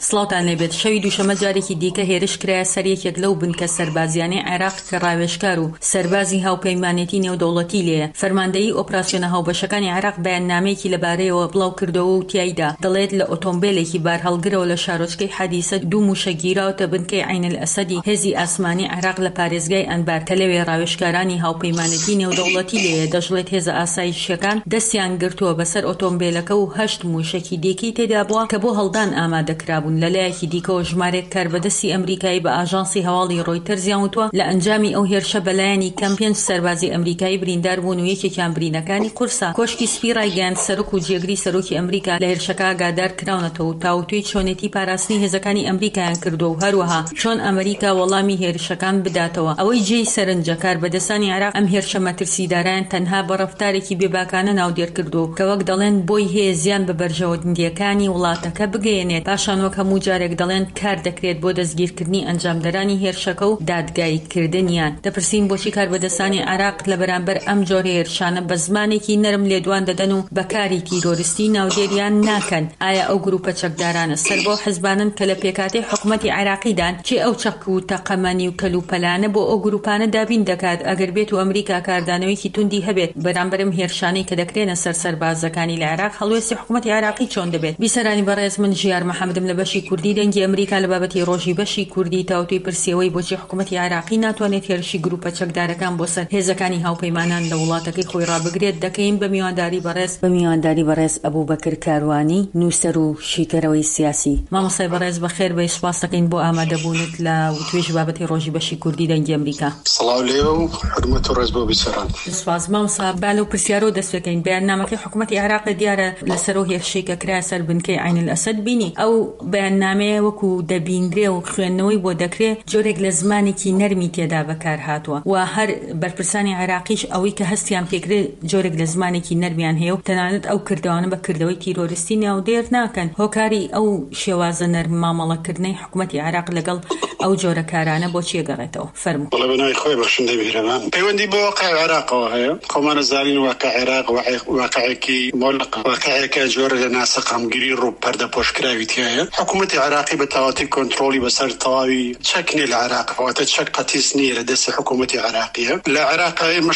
سڵاوتان لێبێت. شەوی دووشەمە جارێکی دیکە هێرش کرایە سەر یەکێک لەو بنکە سەربازیانەی عێراق کە ڕاوێژکار و سەربازی هاوپەیمانێتی نێودەوڵەتی لێیە. فەرماندەیی ئۆپراسیۆنە هاوبەشەکانی عێراق بەیاننامەیەکی لەبارەیەوە بڵاو کردەوە و تیایدا دەڵێت لە ئۆتۆمبیلێکی بار هەڵگرەوە لە شارۆچکەی حەدیسە 2 موشە گیراوتە بنکەی عین الئەسەدی هێزی ئاسمانی عێراق لە پارێزگای ئەنبار کە لەوێ ڕاوێژکارانی هاوپەیمانێتی نێودەوڵەتی لێیە. دەژڵێت هێزە ئاسایشیەکان دەستیان گرتووە بەسەر ئۆتۆمبیلەکە و 8 موشەکی دیکەی تێدا بووە کە بۆ هەڵدان ئامادەکرابوون. لەلایەکی دیکەوە ژمارەیەک کاربەدەستی ئەمریکایی بە ئاژانسی هەواڵی ڕۆیتەرز یانوتووە لە ئەنجامی ئەو هێرشە بەلایەنی کەم 5 سەربازی ئەمریکایی بریندار بوون و یەکێکیان برینەکانی قورسە. کۆشکی سپی ڕایگەیاند سەرۆک و جێگری سەرۆکی ئەمریکا لە هێرشەکە ئاگادار کراونەتەوە و تاوتوی چۆنێتی پاراستنی هێزەکانی ئەمریکایان کردو و هەروەها چۆن ئەمریکا وەڵامی هێرشەکان بداتەوە. ئەوەی جێی سەرنجە کاربەدەستانی عێراق ئەم هێرشە مەترسیداران تەنها بە ڕەفتارێکی بێباکانە ناودێر کردو کە وەک دەڵێن بۆی هەیە زیان بە بەرژەوەندیەکانی وڵاتەکە بگەێنێت. پاشان وەک هەموو جارێک دەڵێن کار دەکرێت بۆ دەستگیرکردنی ئەنجامدەرانی هێرشەکە و دادگاییکردنیان. دەپرسین بۆچی کاربەدەستانی عێراق لە بەرامبەر ئەم جۆرە هێرشانە بە زمانێکی نەرم لێدوان دەدەن و بەکاری تیرۆریستی ناودێریان ناکەن؟ ئایا ئەو گروپە چەکدارانە سەر بۆ حزبانن کە لە پێکاتی حکومەتی عێراقیدان چی ئەو چەک و تەقەمەنی و کەلوپەلانە بۆ ئەو گروپانە دابین دەکات ئەگەر بێت و ئەمریکا کاردانەوەیکی توندی هەبێت بەرامبەرم هێرشانەی کە دەکرێنە سەر سەربازەکانی لە عێراق هەڵوێستی حکومەتی عێراقی چۆن دەبێت؟ بیسەرانی بەڕێز من ژیار محەممەدم لە بەشی کوردی دەنگی ئەمریکا لە بابەتی ڕۆژی بەشی کوردی تاوتوی پرسیەوەی بۆچی حکومەتی عێراقی ناتوانێت هێرشی گروپە چەکدارەکان بۆ سەر هێزەکانی هاوپەیمانان لە وڵاتەکەی خۆی ڕابگرێت دەکەین بە میوانداری بەڕێز ئەبوبەکر کاروانی نووسەر و شیکەرەوەی سیاسی. مامۆستای بەڕێز بەخێر بە سوپاس دەکەین بۆ ئامادەبوونت لە توێژ بابەتی ڕۆژی بەشی کوردی دەنگی ئەمریکا. سڵاو لێوە و حرمەت و ڕێز بۆ بیسەران. سوپاس مامۆستا. بالە و پرسیارۆ دەست بکەین. بەیاننامەکەی حکومەتی عێراق دیارە لەسەر و هێرشەی کە کرا سەر بنکەی عین الئەسەد بینی ئەو بەیاننامەیە وەکو دەبیندرێ و خوێندنەوەی بۆ دەکرێت جۆرێک لە زمانێکی نەرمی تێدا بەکار هاتووە و هەر بەرپرسانی عێراقیش ئەوەی کە هەستیان پێکرێت جۆرێک لە زمانێکی نەرمیان هەیە و تەنانەت ئەو کردوانە بە کردەوەی تیرۆریستی ناودێر ناکەن. هۆکاری ئەو شێوازە نەرم مامەڵەکردنەی حکومەتی عێراق لەگەڵ ئەو جۆرە کارانە بۆچی گەڕێتەوە؟ فەرموو. بەڵێ بەناوی خۆی بەخشندەی میهرەبان پەیوەندی بە واقع عێراقەوە هەیە. خۆمانە زانین واقع عێراق واقعێکی مۆلق واقعێکە جۆرە لە ناسەقامگیری ڕوو پەردە پۆشکراوی تایە. حکومەتی عێراقی بە تەواتی کۆنتڕۆلی بەسەر تەواوی چەکنی لە عێراق واتە چەک قەتیس نییە لە دەستی حکومەتی عێراقیە. لە عێراق ئێمە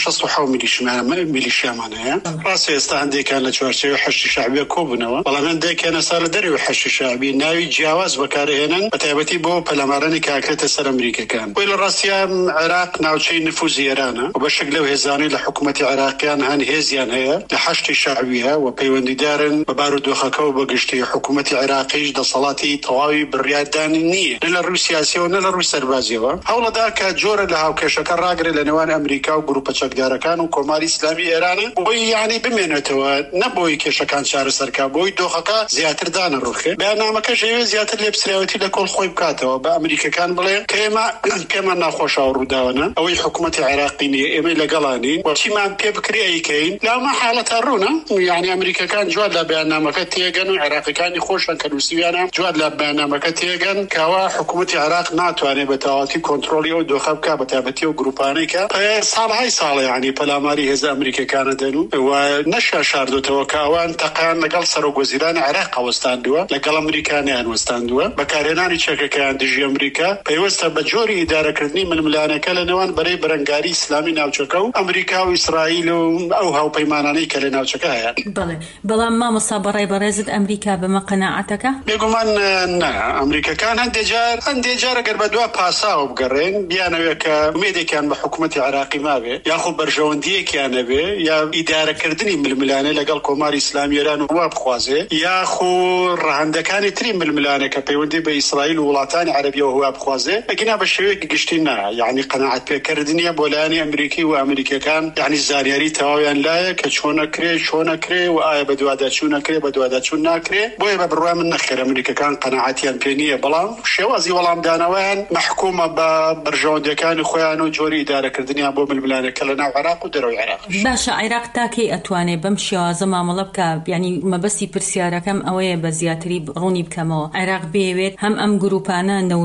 67 میلیشیامان هەیە. ڕاستی ئێستا هەندێکان لە چوارچێوەی حەشتی شەعبیە کۆبوونەوە بەڵام هەندێکیان ئێستا لە دەرەوەی حەشتی شەعبی ناوی جیاواز بەکارهێنن بە تایبەتی بۆ پەلامارانی کاکرێتە سەر ئەمریکەکان. بۆی لە ڕاستیە عێراق ناوچەی نفوزی ئێرانە و بەشێک لەو هێزانەی لە حکومەتی عێراقیان هەن هێزیان هەیە لە حەشتی شەعبیە و پەیوەندیدارن بە بارودۆخەکە و بە گشتی حکومەتی عێراقیش دەسەڵاتی تەواوی بڕیاردانی نییە نە لە ڕووی سیاسیەوە نە لە ڕووی سەربازیەوە. هەوڵەدا کە جۆرە لە هاوکێشەکە ڕاگرێت لە نێوان ئەمریکا و گروپە چەکدارەکان و کۆماری ئیسلامی ئێرانە بۆی یعنی بمێنێتەوە نەبۆی کێشەکان چارەسەرکە بۆی دۆخەکە زیاتر دانەڕوخێ. بەیاننامەکە ژێوێ زیاتر لێپسراوەتی لە کۆڵ خۆی بکاتەوە بە ئەمریکەکان بڵێ کە ئێمە ناخۆشە و ڕووداوەنە ئەوەی حکومەتی عێراقی نیە ئێمە لەگەڵانین وچیمان پێ بکرێ ئەیکەین لاما حاڵەتە ڕوونە یعنی ئەمریکەکان جواد لە بەیاننامەکە تێگەن و عێراقیەکانی خۆشن کە نووسیویانە جواد لە بەیاننامەکە تێگەن کەوا حکومەتی عێراق ناتوانێت بە تەواتی کۆنتڕۆلی ئەو دۆخە بکات بە تایبەتی و گروپانەی کە ساڵە یعنی پەلاماری هێزە ئەمریکەکانە دەن و نەشا شاردوتەوە کە ئەوان تەقان لەگەڵ سەرۆکوەزیرانی عێراق وەستاندووە لەگەڵ ئەمریکانیان وەستاندووە بەکارهێنانی چەکەکەیان دژی ئەمریکا پێویستە بە جۆری ئیدارەکردنی ململانەکە لە نێوان بەرەی بەرەنگاری ئیسلامی ناوچەکە و ئەمریکا و ئیسرائیل و ئەو هاوپەیمانانەی کە لە ناوچەکە هەیە. بەڵام مامۆستا بەڕای بەڕێزت ئەمریکا بەمە قەناعەتەکە؟ بێگومان نە. ئەمریکەکان هەندێک جار ئەگەر بە دوا پاساوە بگەڕێن بیانەوێت کە ومێدێکیان بە حکومەتی عێراقی مابێ یاخۆ بەرژەوەندیەکیان هەبێ یا ئیدارەکردنی ململانە لەگەڵ کۆماری ئیسلامی ئێران وا بخوازێ یاخۆ ڕەهەندەکانی تری ململانە کە پەیوەندی بە ئیسرائیل و وڵاتانی عەرەبیەوە وا بخوازێ ئەگەنا بە شێوەیەکی گشتی نا یعنی قەناعەت پێکردنیە بۆ لایەنی ئەمریکی و ئەمریکەکان یعنی زانیاری تەواویان لایە کە چۆنەکرێ و ئایا بە دوواداچوو نەکرێ بە دوواداچوو ناکرێ بۆیە بە بڕوا من نەخێر ئەمریکەکان قەناعەتیان پێ نییە بەڵام شێوازی وەڵامدانەوەیان محکومە بە بەرژەوەندەکانی خۆیان و جۆری ئیدارەکردنیان بۆ ململانەکە لە ناو عێراق و دەرەوەی عێراق. باشە عێراق تاکەی ئەتوانێت بەم شێوازە مامەڵە بکە یعنی مەبەستی پرسیارەکەم ئەوەیە بە زیاتری ڕوونی بکەمەوە عێراق بێوێت هەم ئەم گروپانە نەوروژێنێ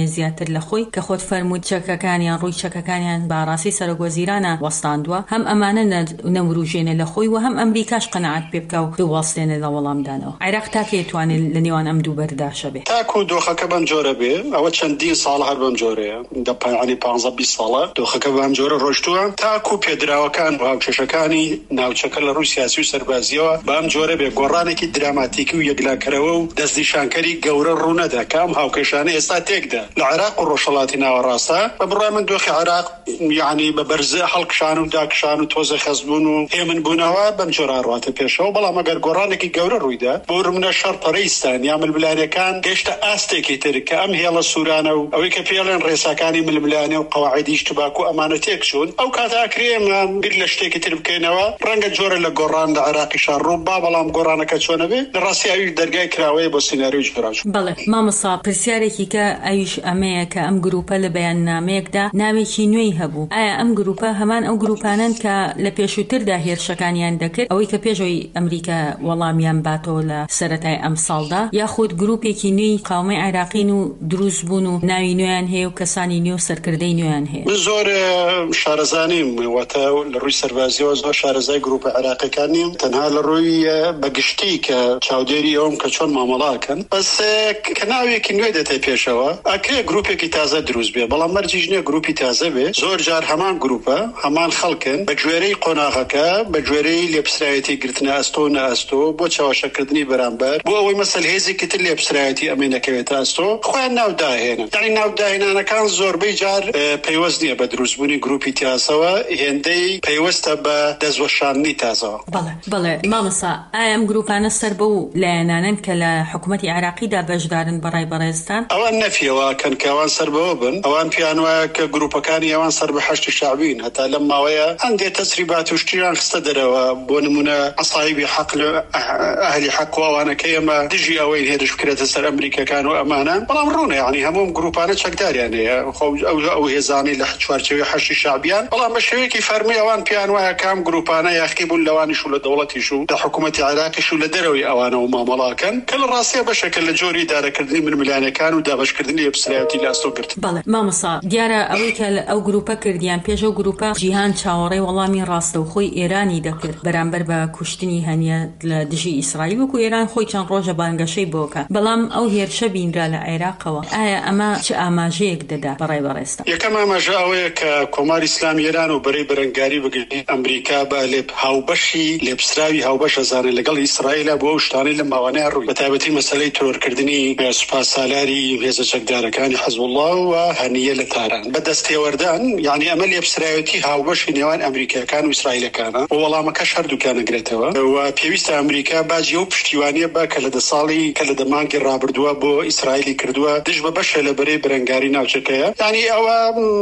زیاتر لە خۆی کە خۆت فەرمووت چەکەکانیان ڕووی چەکەکانیان باڕاستی سەرۆکوەزیرانە وەستاندووە هەم ئەمانە نەوروژێنە لە خۆی و هەم ئەمریکاش قەنەعەت پێ بکە و بوەستێنە لە وەڵامدانەوە. عێراق تاکە دەتوانێت لە نێوان ئەم دوو بەرداشە بێ تاکو دۆخەکە بەم جۆرە بێ ئەوە چەندین ساڵ هەر بەم جۆرەیە دەپایانی 15-20 ساڵە دۆخەکە بەم جۆرە ڕۆشتووە تاکو پێدراوەکان و هاوچەشەکانی ناوچەکە لە ڕووی سیاسی و سەربازیەوە بەم جۆرە بێ گۆڕانێکی دراماتیکی و یەکلاکەرەوە و دەستنیشانکەری گەورە ڕوونەدا کام هاوکێشانە ئێستا تێکدا لە عێراق و ڕۆژهەڵاتی ناوەڕاستە بە بڕای من دۆخی عێراق یعنی بە بەرزە هەڵکشان و داکشان و تۆزە خەزبوون و هێمن بوونەوە بەم جۆرە ڕاتە پێشەوە بەڵام ئەگەر گۆڕانێکی گەورە ڕوویدا بۆ ڕمنە شەڕ پەرەیستان یا ململانەکان گەشتە ئاستێکی تر کە ئەم هێڵە سوورانە و ئەوەی کە پێڵێن ڕێساکانی ململانە و قەواعیدی ئیجتیماع و ئەمانە تێک چوون ئەو کاتە ئەکرێمە بیر لە شتێکی تر بکەینەوە ڕەنگە جۆرە لە گۆڕان لە عێراقیشان ڕوو با بەڵام گۆڕانەکە چۆنە بێ لە ڕاستی ئەویش دەرگای کراوەیە بۆ سیناریۆی جۆراش. بەڵێ مامۆستا پرسیارێکی کە ئەویش ئەمەیە کە ئەم گروپە لە بەیاننامەیەکدا ناوێکی نوێی هەبوو ئایا ئەم گروپە هەمان ئەو گروپانن کە لە پێشووتردا هێرشەکانیان دەکرد ئەوەی کە پێشەوەی ئەمریکا وەڵامیان باتەوە لە سەرەتای ئەم ساڵدا یاخود گروپێکی نوێی قاومەی عێراقین و دروست بوون و ناوی نوێیان هەیە و کەسانی نوێ و سەرکردەی نوێیان هەیە؟ من زۆر شارەزانیم واتە لە ڕووی سەربازیەوە زۆر شارەزای گروپە عێراقیەکان نیم تەنها لە ڕووی بەگشتی کە چاودێری ئەوم کە چۆن مامەڵاکەن بەس کە ناوێکی نوێ دەتێ پێشەوە ئەکرێ گروپێکی تازە دروست بێ بەڵام مەرجیش نییە گروپی تازە بێ زۆر جار هەمان گروپە هەمان خەڵکن بە گوێرەی قۆناغەکە بە گوێرەی لێپسرایەتی گرتنە ئەستۆ و نەئەستۆ بۆ چاوەشەکردنی بەرامبەر بۆ ئەوەی مەسەل هێزێکی تر لێپسرایەتی ئەمەی نەکەوێتە ئەستۆ خۆیان ناوداهێنن یعنی ناوداهێنانەکان زۆربەی جار پەیوەست نییە بە دروستبوونی گروپی تیاسەوە هێندەی پەیوەستە بە دەستوەشاندنی تازەوە. بەڵێ مامۆستا ئایا ئەم گروپانە سەر بەو لایەنانن کە لە حکوومەتی عێراقیدا بەشدارن بەڕای بەڕێزستان؟ ئەوان نەفیەوە کەن کەوان سەر بەوە بن ئەوان پیان وایە کە گروپەکانی ئەوان سەر بە حەشتی شعبین هەتا لەم ماوەیە هەندێک تەسریبات و شتیان خستە دەرەوە بۆ نمونە عەسایبی حەق ئەهلی حەق و ئەوانە کە ئێمە دژی ئەوەی هێرش بکرێتە سەر ئەمریکەکان و ئەمانە بەڵام ڕوونە یعنی هەموم گروپانە چەکداریان هەیە ئەو هێزانی لە چوارچەوەی حەشتی شعبیان بەڵام بە شێوەیەکی فەرمی ئەوان پیان وایە کام گروپانە یاخی بوون لەوانیش و لە دەوڵەتیش و لە حکوومەتی عێراقیش و لە دەرەوەی ئەوانە و مامەڵاکەن کە لە ڕاستیە بەشەکە لە جۆری دارەکردنی ململانەکان و دابەشکردنی لێپسرایەتی لە ئەستۆ گرت. بەڵێ مامۆستا دیارە ئەوەی کە ئەو گروپە کردیان پێش ئەو گروپە جیهان چاوەڕێی وەڵامی ڕاستە و خۆی ئێرانی دەکرد بەرامبەر بە کوشتنی هەنیە لە دژی ئیسرائیل وەکو ئێران خۆی چەند ڕۆژە بانگەشەی بۆکە بەڵام ئەو هێرشە بینرا لە عێراقەوە ئایا ئەمە چ ئاماژەیەک دەدا بەڕای بەڕێستە؟ یەکەم ئاماژە ئەوەیە کە کۆماری ئیسلامی ئێران و بەرەی بەرەنگاری بگرێت ئەمریکا بە هاوبەشی لێپسراوی هاوبەشە زانێ لەگەڵ ئیسرائیلە بۆ ئەو شتانەی لە ماوانەیە ڕووی بەتایبەتی مەسەلەی تۆرکردنی سوپاس سالاری هێزە چەکدارەکانی حەزب الله و هەنیە لە تاران بەدەستێوەردان یعنی ئەمە لێپسرایەتی هاوبەشی نێوان ئەمریکایەکان و ئیسرائیلەکانە و وەڵامەکەش هەردووکان ئەگرێتەوە و پێویستە ئەمریکا باجی ئەو پشتیوانیە بە کە لە ساڵی کە لە دەمانگی ڕابردووە بۆ ئیسرائیلی کردووە دژ بە بەشە لە بەرەی بەرەنگاری ناوچەکەیە یعنی ئەوە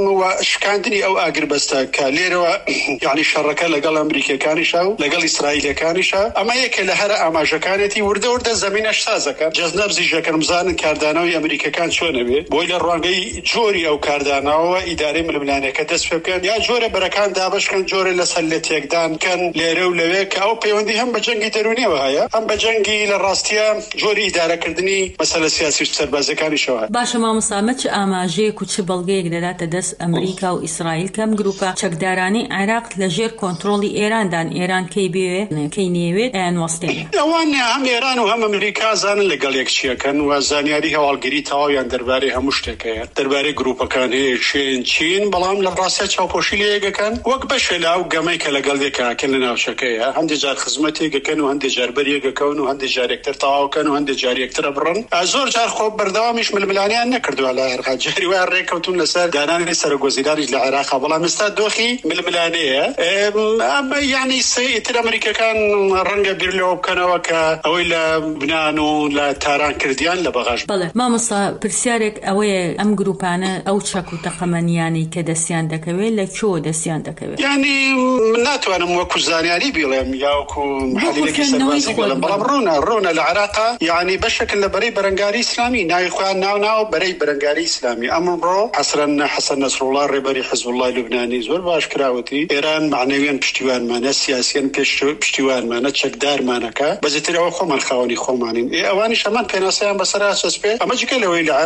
شکاندنی ئەو ئاگربەستە کە لێرەوە یعنی شەڕەکە لەگەڵ ئەمریکەکانیشە و لەگەڵ ئیسرائیلەکانیشە ئەمە یەکێ لە هەرە ئاماژەکانێتی وردە زەمینەش سازەکە جەزنەب زیژەکەم بزانن کاردانەوەی ئەمریکەکان چۆنە بێ بۆی لە ڕوانگەی جۆری ئەو کاردانەوە ئیدارەی ململانەکە دەست پێ بکەن یا جۆرە بەرەکان دابشکەن جۆرە لەسەر لە تێکدان کەن لێرە و لەوێ کە ئەو پەیوەندی هەم بە جەنگی دەرونیەوە هەیە هەم بە جەنگی لە ڕاستیە جۆری ئیدارەکردنی مەسەلە سیاسی و سەربازەکانیشەوە. باشە مامۆستا چ ئاماژەیەک و چ بەڵگەیەک دەداتە دەست ئەمریکا و ئیسرائیل کەم گروپە چەکدارانی عێراق لەژێر کۆنتڕۆڵی ئێراندان ئێران کەی بێوێ کەی نێوێت ئەیان وەستێنێ ئەوان هەم ئێران و هەم ئەمریکا زانن لەگەڵ یەکچیەکەن و زانیاری هەواڵگیری تەواویان دەربارەی هەموو شتێکەیە دەربارەی گروپەکان هەیە چین بەڵام لە ڕاستە چاوپۆشی لە یەکەکەن وەک بەشە لە ئەو گەمەی کە لەگەڵ یەکاکەن لە ناوچەکەیە هەندێک جار خزمەتێکەکەن و هەندێک جار بەریەکەکەون و هەندێک جار یەکتر تەواوکەن و هەندێک جار یەکترە بڕن زۆر جار خۆ بەردەوامیش ململانیان نەکردووە لە عێراق جاری وای ڕێکەوتون لەسەر دانانی سەرۆکوەزیرانی لە عێراق بەڵام ئێستا دۆخی ململانەیە ئەمە یعنی ئیتر ئەمریکەکان ڕەنگە بیر لەوە بکەنەوە کە ئەوەی لە بنان و لە تاران کردیان لە بەغاش. بەڵێ مامۆستا پرسیارێک ئەوەیە ئەم گروپانە ئەو چەک و تەقەمەنیانی کە دەستیان دەکەوێت لە کۆ دەستیان دەکەوێت یعنی من ناتوانم وەکو زانیاری بڵێم یا وەکو محەلیلێکی سەربازی بڵێم بەڵام ڕوونە لە عێراقا یعنی بەشێکن لە بەرەی بەرەنگاری ئیسلامی ناوی خۆیان ناو بەرەی بەرەنگاری ئیسلامی ئەمڕۆ حەسەن نەسڕوڵڵا ڕێبەری حزب الله لوبنانی زۆر باش کراوەتی ئێران معنەویان پشتیوانمانە سیاسیان پشتیوانمانە چەکدارمانەکە بەزیتر ئەوە خۆمان خاوەنی خۆمانین ئەوانی شەمان پێناسەیان بەسەر ئاسەسپێ ئەمە جگە لەوەی لە عێراقا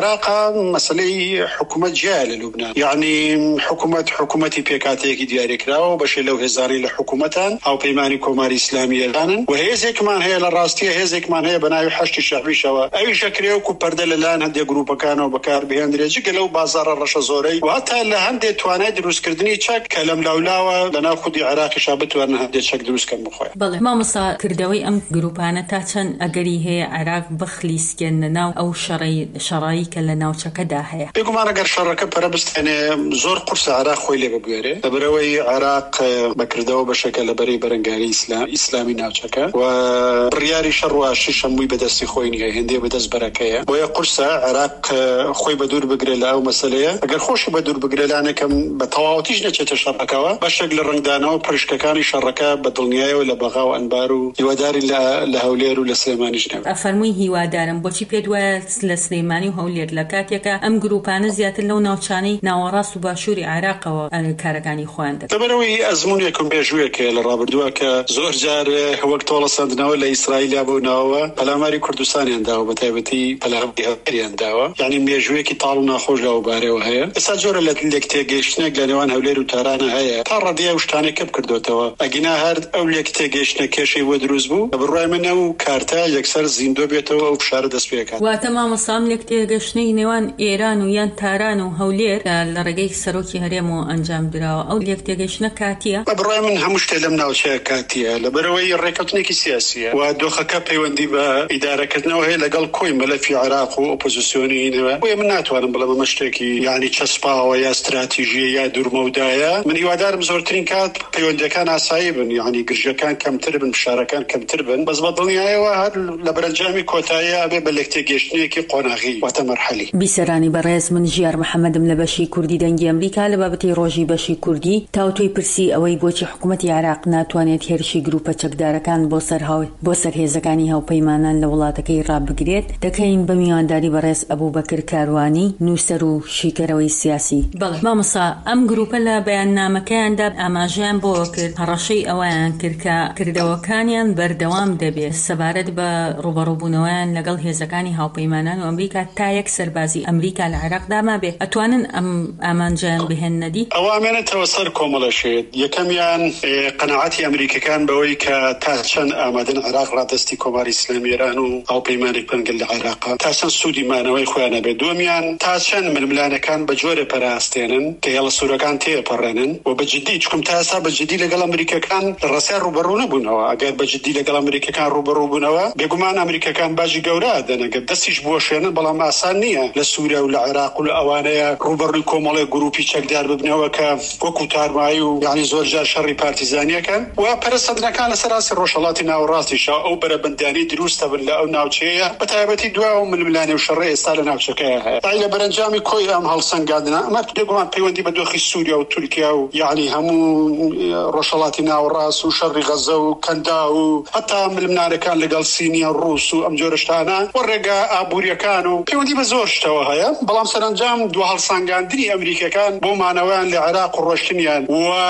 مسألة حكومة جالة لبنان يعني حكومتي بيكاتيكي دياري كراو باش لو هزاري لحكومتان أو بيماني كوماري إسلامية لانن وهي زي كمان هي للراستية هي زي كمان هي بنايو حشت الشعبي شوا أي شكريو كوبردل الآن هندي جروبا كانوا بكار بهند رجع لو بازار الرشا زوري وحتى لهندي تواني دروس كردني تشك كلام لولاوا لنا خدي عراقي شابت وانا هندي تشك دروس كم مخوي بله ما مصا كردوي أم جروبانا تاچن أجري هي عراق بخليس كننا أو شراي كلنا وشكدا هي بيقوم أنا قر شركة بربست أنا زور قرص عراق خويلي ببيره بروي عراق بكردو بشكل بري برنجاري إسلامي ناوشكا ورياري شروا شيشة موي بدس خويني هندي بدس بركية ويا قرص عراق خوي بدور بقري أو مسألة أجر خوش بدور بقري لأنا كم بتواوتيش نشأت الشركة بشكل رنجدانه وبرشك كان شركة بدلنياه ولا بغاو أنبارو يوداري لهولير ولا سليماني جنب أفرمي هوادارم بوشي بيدوا لسليماني وهولير لكاتيكا أم جروبان زيادة لو ناوشاني ناوراس وباشوري عراق وكاركاني خواندك تبروي أزمون يكون بيجويك للرابردوا كزور جار وقت ولا صندنا ولا إسرائيل أبوناوا بلاماري كردستاني عندها بتابتي بلاماري عندها يعني بيجويك طالنا خوج لو باري وهي السجورة اللي تيجيشنا قلنا هولير وترانا هي ترى دي وشتاني كب كردوتوا أجينا هارد أولي تيجيشنا كشي ودروز بو بالرأي منه كارتا يكسر زندو بيتو أو بشار دسبيكا وتمام صام لك تيجيشني نوان إيران ويان تاران وهولير لرجع سروكي هريمو أنجام درا أو لك تيجيشنا كاتيا بالرأي منها مشتلمنا وشيء كاتيا لبروي الركضنيك السياسية ودوخة كابي وندي بإدارة كتنا وهي لقال كوي ملف في عراق وأوبوزيسيونيين وهي من ناتو أنا بلا مشتكي يعني تشسبا ويا استراتيجية دور مودايا من يوادار مزورتين كات بيوندي كان عصايبن يعني قرجة كان كم تربن مشاركان كم تربن بس بضلني أيوة لبرنجامي كوتايا أبي بلكتي جيشنيكي قناغي وتمرحلي بسراني برز من جيار محمد ملبشي كردي دنجي أمريكا لبابتي روجي بشي كردي تاوتوي برسي أوي بوشي حكومة عراق ناتوانيت هيرشي جروبا چكدارا كان بوسر هيزكاني هاو بيمانان لولاتكي راب بقريت دكين بميانداري برز أبو بكر كارواني نوسرو شيكروي سياسي بله ما مصا أم جروبا لا بيان مكان داب أما جان بوكر هرشي أوان كردوكانيان بردوام دبي سبارد بروبروبونوان لقل هيزكاني هاو بيمانان وأمريكا تايك سربازي أمريكا العراق دا ما به أتوانن أمان جان بهن دي أوامن توصل كوملا شيء يكميان قناعتي أمريكا كان بويك تاشن آمدن العراق رادستي كوماري إسلامي رانو أو بيمانك بنقل العراق تاشن سودي مانوي خوانه بدوميان تاشن من ملانا كان بجوري براستينن كي يلا سورة كان تيه برنن وبجدي تكم تاسا بجدي لقل أمريكا كان الرسائل روبرونا بنوا أجر بجدي لقل أمريكا كان روبرو بنوا بيقومان أمريكا كان باجي جوراد أنا قد دستيش بوشينا بلا ما أسانية لسوريا والعراق والأوانية روبرو كومالي جروبي تشك دار ببنوا كوكوتار مايو يعني زورجار شري بارتيزانيا كان وبرصدنا كان سراس الروشلاتنا وراسي شا أو بربنداني دروس تبلا أو ناوتشيا بتابتي دواء من ملاني وشري استال ناوتشكاها تعالى برنجامي كوي أم هالسن قادنا ما تدقوا بيوندي بدوخي سوريا وتركيا يعني همو روشلاتنا وراس وشري غزة وكندا حتى من المنار كان لقال صينيا الروس وأم جورشتانا ورقا أبوريا كانوا بيوندي بزورش تواهايا بلام سرنجام دو هالسن قادني أمريكا كان بومانوان لعراق والروشتنيان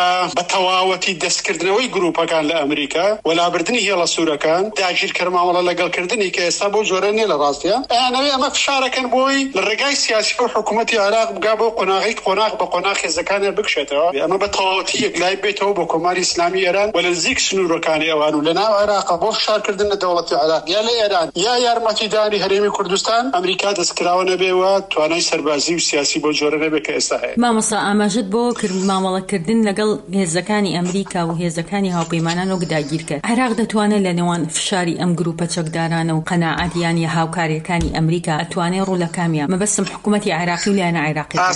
وبتواوتي دسكردنوي جروبا كان لأمريكا ولا بردني هي لصورة كان تأجيل كرما ولا لقال كردني كيسابو جورني لراسيا أنا ما في شارع كان بوي للرجاي السياسي وحكومة العراق بقابو قناغ بقناغ زكان بكشته أما بتواوتي جلاي بيته بكماري إسلامي إيران ولا زيك سنور كان أوانو لنا عراق بو شار كردنا دولة العراق يا لإيران يا يارمتي داري هرمي كردستان أمريكا دسكراونا بيوا تواناي سربازي وسياسي بو جورني بكيساه ما مصا أماجد بو معاملة كردن لقل هزكاني أمريكا وهزكاني هاو بيمانان وقداجير كر عراق دتوانا لنوان فشاري أم جروبا تشكداران وقناعات يعني هاو كاريكاني أمريكا أتواني رولا كاميا ما بس حكومتي عراقي ولا أنا عراقي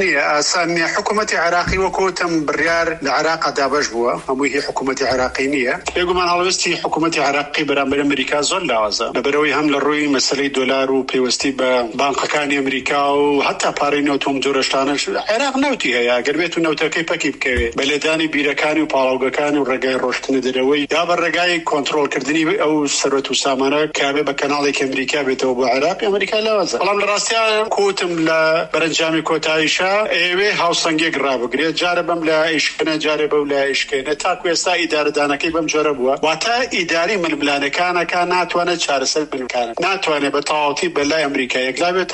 أساني حكومتي عراقي وكوتم بريار العراق دابش بوا أمو هي حكومتي عراقينية يقول من هالوستي حكومتي عراقي برامبر أمريكا زول لازم نبروي هم للروي مسألة دولار وبيوستي ببنك كاني أمريكا وحتى بارينو توم جورشتانا عراق نوتي هي قربيتو نوتا كيف بلداني بيركاني وبالاوغاكاني ورقاي روشتني دروي يا برقاي كنترول كردني او سروت وسامانه كابه بكنالي امريكا بتو بعراق امريكا لازم والله من راسيا كوتم لبرنجامي كوتايشا ايوه هاوسنجي غراب غري جاربم لا ايشكنا جارب ولا ايشكنا تاكو اسا اداره دانا كيبم جربوا واتا اداري من بلان كان كانت وانا چارسل من كان ناتوانه بتاوتي بلا امريكا يغلابته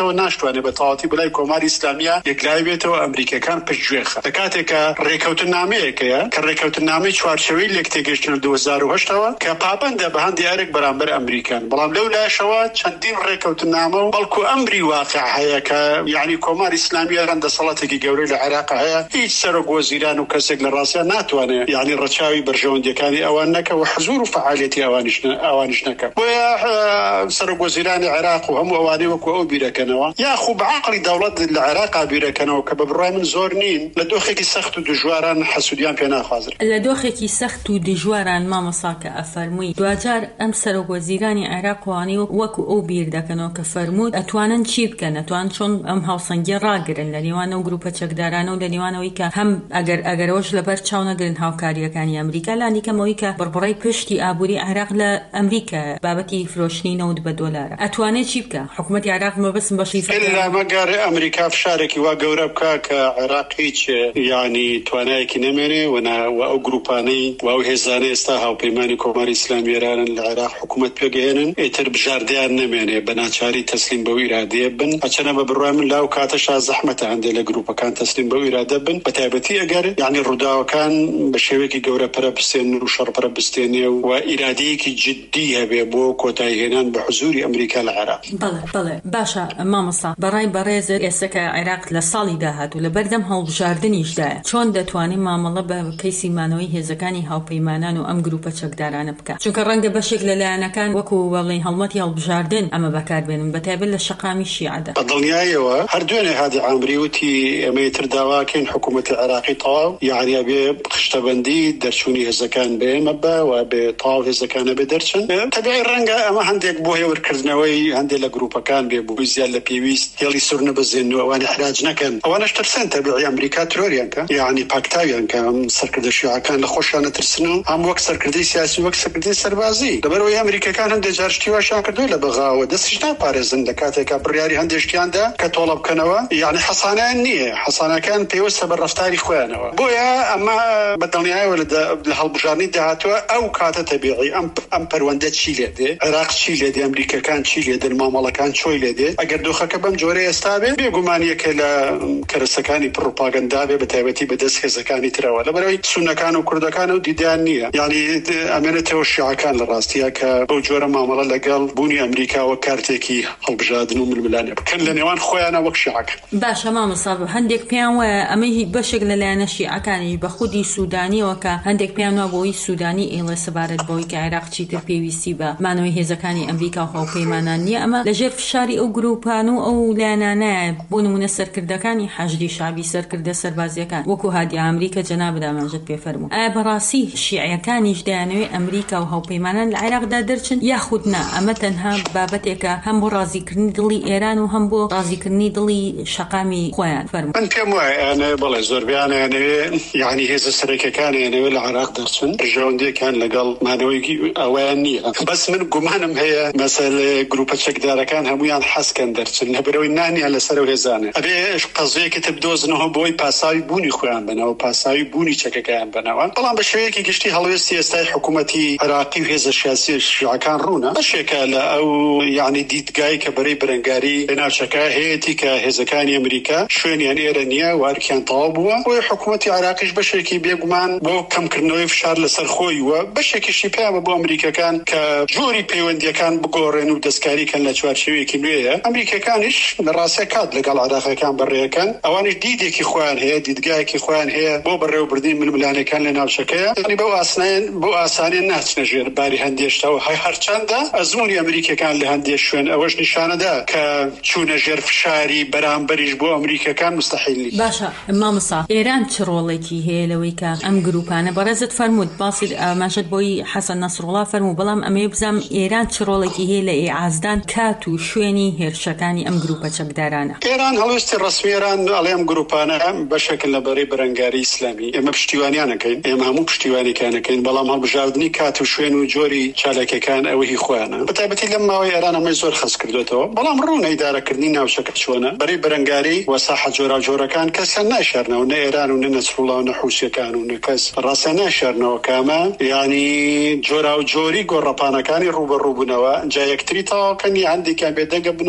بێتەوە ناشتوانێت بە تەواوەتی بڵای کۆماری ئیسلامیە یەکلای بێتەوە ئەمریکەکان پشتگوێخە لە کاتێکە ڕێکەوتنامەیەکەیە کە ڕێکەوتنامەی چوارچێوەی لێک تێگەشتن 2008ەوە کە پابەندە بە هەندی یارێک بەرامبەر ئەمریکان بەڵام لەو لایشەوە چەندین ڕێکەوتنامە و بەڵکو ئەمری واقع هەیە کە یعنی کۆماری ئیسلامیە دەسەڵاتێکی گەورەی لە عێراق هەیە هیچ سەرۆک وەزیران و کەسێک لە ڕاستیان ناتوانێت یعنی ڕەچاوی بەرژەوەندیەکانی ئەوان نەکە و حزور و فعالیەتی ئەوانیش نەکە بۆیە سەرۆک وەزیرانی عێراق و هەموو ئەوانەی وەکو ئەو بیرەکەنەوە یاخوو بەعقلی دەوڵەت لە عێراقا بیرەکەنەوە کە بە بڕای من زۆر نین لە دۆخێکی سەخت و دژواران حەسوودیان پێ ناخوازر لە دۆخێکی سەخت و دژواران مامەسا کە ئەفەرمووی دوجار ئەم سەرۆک وەزیرانی عێراق وانی وەکو ئەو بیر دەکەنەوە کە فەرموود ئەتوانن چی بکەن ئەتوان چۆن ئەم هاوسەنگی ڕاگرن لە نێوان ئەو گروپە چەکدارانە و لە نێوانەوەی کە هەم ئەگەرەوەش لەبەر چاو نەگرن هاوکاریەکانی ئەمریکا لانیکەمەوەی کە بڕبڕی پشتی ئابووری عێراق لە ئەمریکا بابەتی فرۆشتنی نەوت بە دۆلارە ئەتوانێت چی بکە حکوومەتی عێراق مەبەستم بەشی مەگەر ئەمریکا فشارێکی وا گەورە بکە کە عێراق هیچ یعنی توانایەکی نەمێنێ و ئەو گروپانەی و ئەو هێزانەی ئێستا هاوپەیمانی کۆماری ئیسلامی ئێرانن لە عێراق حکوومەت پێگەێنن ئیتر بژاردەیان نەمێنێ بە ناچاری تەسلیم بەو ئیرادەیە بن ئەچەنە بە بڕای من لاو کاتەشا زەحمەتە هەندێک لە گروپەکان تەسلیم بەو ئیرادە بن بە تایبەتی ئەگەر یعنی ڕووداوەکان بە شێوەیەکی گەورە پەرەبستێن و شەڕپەرەبستێنێ و ئیرادەیەکی جددی هەبێ بۆ کۆتایهێنان بە حزوری ئەمریکا لە عێراق. بەڵێ باشە مامەسا بەڕای بەڕێزت ئێستا کە عێراق لە ساڵی داهات و لە بەردەم هەڵبژاردنیشدایە چۆن دەتوانین مامەڵە بە کەیسی مانەوەی هێزەکانی هاوپەیمانان و ئەم گروپە چەکدارانە بکە چونکە ڕەنگە بەشێک لەلایەنەکان وەکو وەڵی هەڵمەتی هەڵبژاردن ئەمە بەکاربێنن بەتایبەت لە شەقامی شیعەدا دڵنیایەوە هەردوێنێ هادی عامری وتی ئەمەی تر داواکەین حکوومەتی عێراقی تەواو یعنی بێ خشتەبەندی دەرچوونی هێزەکان بێمە بە و بێ تەواو هێزەکانە بێ دەرچن تەبیعی ڕەنگە ئەمە هەندێک بۆ هێورکردنەوەی هەندێک لە گروپەکان بێ بووی زیاد لە پێویست هێڵی سوور نەبەزێن و ئەوانە حراج نەکەن ئەوانەش ترسن تەبیعی ئەمریکا ترۆریان کە یعنی پاکتاویان کە سەرکردە شیعەکان لە خۆشیان نەترسن و هەم وەک سەرکردەی سیاسی وەک سەرکردەی سەربازی لەبەرەوەی ئەمریکەکان هەندێک جار شتی واشیان کردووە لە بەغاوە دەستیش ناپارێزن لە کاتێکا بڕیاری هەندێک شتیاندا کە تۆڵە بکەنەوە یعنی حەسانیان نییە حەسانەکان پێوەستە بە ڕەفتاری خۆیانەوە بۆیە ئەمە بەدڵنیایەوە لە هەڵبژاردنی داهاتوە ئەو کاتە تەبیعی ئەم پەروەندە چی لێ دێ عێراق چی لێ دێ ئەمریکەکان چی لێ دێن مامەڵەکان چۆی لێ دێ ئەگەر دۆخەکە بەم جۆرە ئێستا بێ بێگومانیەکە لە کەرەسەکانی پڕۆپاگەندا بێ بەتایبەتی بەدەست هێزەکانی ترەوە لەبەرەوەی سونەکان و کوردەکان و دیدیان نییە یعنی ئەمێنێتەوە شیعەکان لە ڕاستیە کە بەو جۆرە مامەڵە لەگەڵ بوونی ئەمریکاوە کارتێکی هەڵبژاردن و ململانە بکەن لە نێوان خۆیانە وەک شیعەکە. باشە مامەسا هەندێک پێیان وایە ئەمەی بەشێک لەلایەنە شیعەکانی بە خودی سوودانیەوە کە هەندێک پێیان وایە بۆی سوودانی ئێڵێ سەبارەت بەوەی کە عێراق چیتر پێویستی بە مانەوەی هێزەکانی ئەمریکا و هاوپەیمانان نییە ئەمە لەژێر فشاری ئەو گروپان و ئەو لایەنانەیە بۆ نمونە سەرکردەکانی حەشدی شعبی سەرکردە سەربازیەکان وەکو هادی ئەمریکا جەناب دامەژت پێفەرموو ئایا بەڕاستی شیعەکانیش دەیانەوێت ئەمریکا و هاوپەیمانان لە عێراقدا دەرچن یاخود نا ئەمە تەنها بابەتێکە هەم بۆ ڕازیکردنی دڵی ئێران و هەم بۆ ڕازیکردنی دڵی شەقامی خۆیان فەرموو. من پێم وایە بەڵێ زۆربیان یعنی هێزە سەرەکیەکان ئەوێ لە عێراق دەرچن ژەوندێکیان لەگەڵ مانەوەیکی ئەویان نییە بەس من گومانم هەیە مەسەلە گروپە چەکدارەکان هەمویان حەسکەن دەرچن لەبەرەوەی نانیان لەسەر و هێزانە ئەبێ قەزەیەکی تر بدۆزنەوە بۆی پاساوی بوونی خۆیان بنەوە پاساوی بوونی چەکەکەیان بنەوە بەڵام بە شێوەیەکی گشتی هەڵوێستی ئێستای حکوومەتی عێراقی و هێزە سیاسی شیعەکان ڕوونە بەشێکە لە ئەو یعنی دیدگای کە بەرەی بەرەنگاری بەناوچەکە هەیەی کە هێزەکانی ئەمریکا شوێنیان ئێرە نییە وارکیان تەواو بووە بۆی حکوومەتی عێراقیش بەشێکی بێگومان بۆ کەمکردنەوەی فشار لەسەر خۆی وە بەشێکیشی پێیانە بۆ ئەمریکەکان کە جۆری پەیوەندیەکان بگۆڕێن و دەستکاریکەن لە چوارچێوەیەکی نوێیە ئەمریکەکانیش لە ڕاستیە کات لەگەڵ عێراقیەکان بەڕێەکان ئەوانش دیدێکی خۆیان هەیە دیدگایەکی خۆیان هەیە بۆ بەڕێوەبردنی ململانەکان لە ناوچەکەیە یعنی بۆ ئاسانیان ناچنە ژێر باری هەندێشتەوە هەرچەندە ئەزموونی ئەمریکەکان لە هەندێک شوێن ئەوەش نیشانەدا کە چوونە ژێر فشاری بەرامبەریش بۆ ئەمریکەکان مستەحیل. باشە مامەسا ئێران چ ڕۆڵێکی هەیە لەوەی کە ئەم گروپانە بەڕێزت فەرمووت باسی ئاماژەت بۆی حەسەن نەسڕوڵڵا فەرموو بەڵام ئەمەیە بزانم ئێران چ ڕۆڵێکی هەیە لە ئێعازدان کات و شوێنی هێرشەکانی ئەم گروپە چەکدارانە. ئێران هەڵوێستی ڕەسمیێران ئەڵێم گروپانە بەشێکن لە بەرەی بەرەنگاری ئیسلامی ئێمە پشتیوانیانەکەین ئێمە هەموو پشتیوانیەکانەکەین بەڵام هەڵبژاردننی کات و شوێن و جۆری چالاکیەکان ئەوەی خۆیانە بەتایبەتی لەم ماوەی ئێران ئەمەی زۆر خەس کردوێتەوە بەڵام ڕوونەی دارەکردنی ناوچەکە چۆنە بەرەی بەرەنگاری وەساحە جۆراوجۆرەکان کەسیان ناشارنەوە نە ئێران و نە نەسڕوڵڵا و نە حوسیەکان و نە کەس ڕاستیان ناشارنەوە کامە یعنی جۆراوجۆری گۆڕەپانەکانی ڕوبەڕووبوونەوە جا یەکتری تەواوکەنی هەندێکیان بێدەنگە بن و هەندێکیان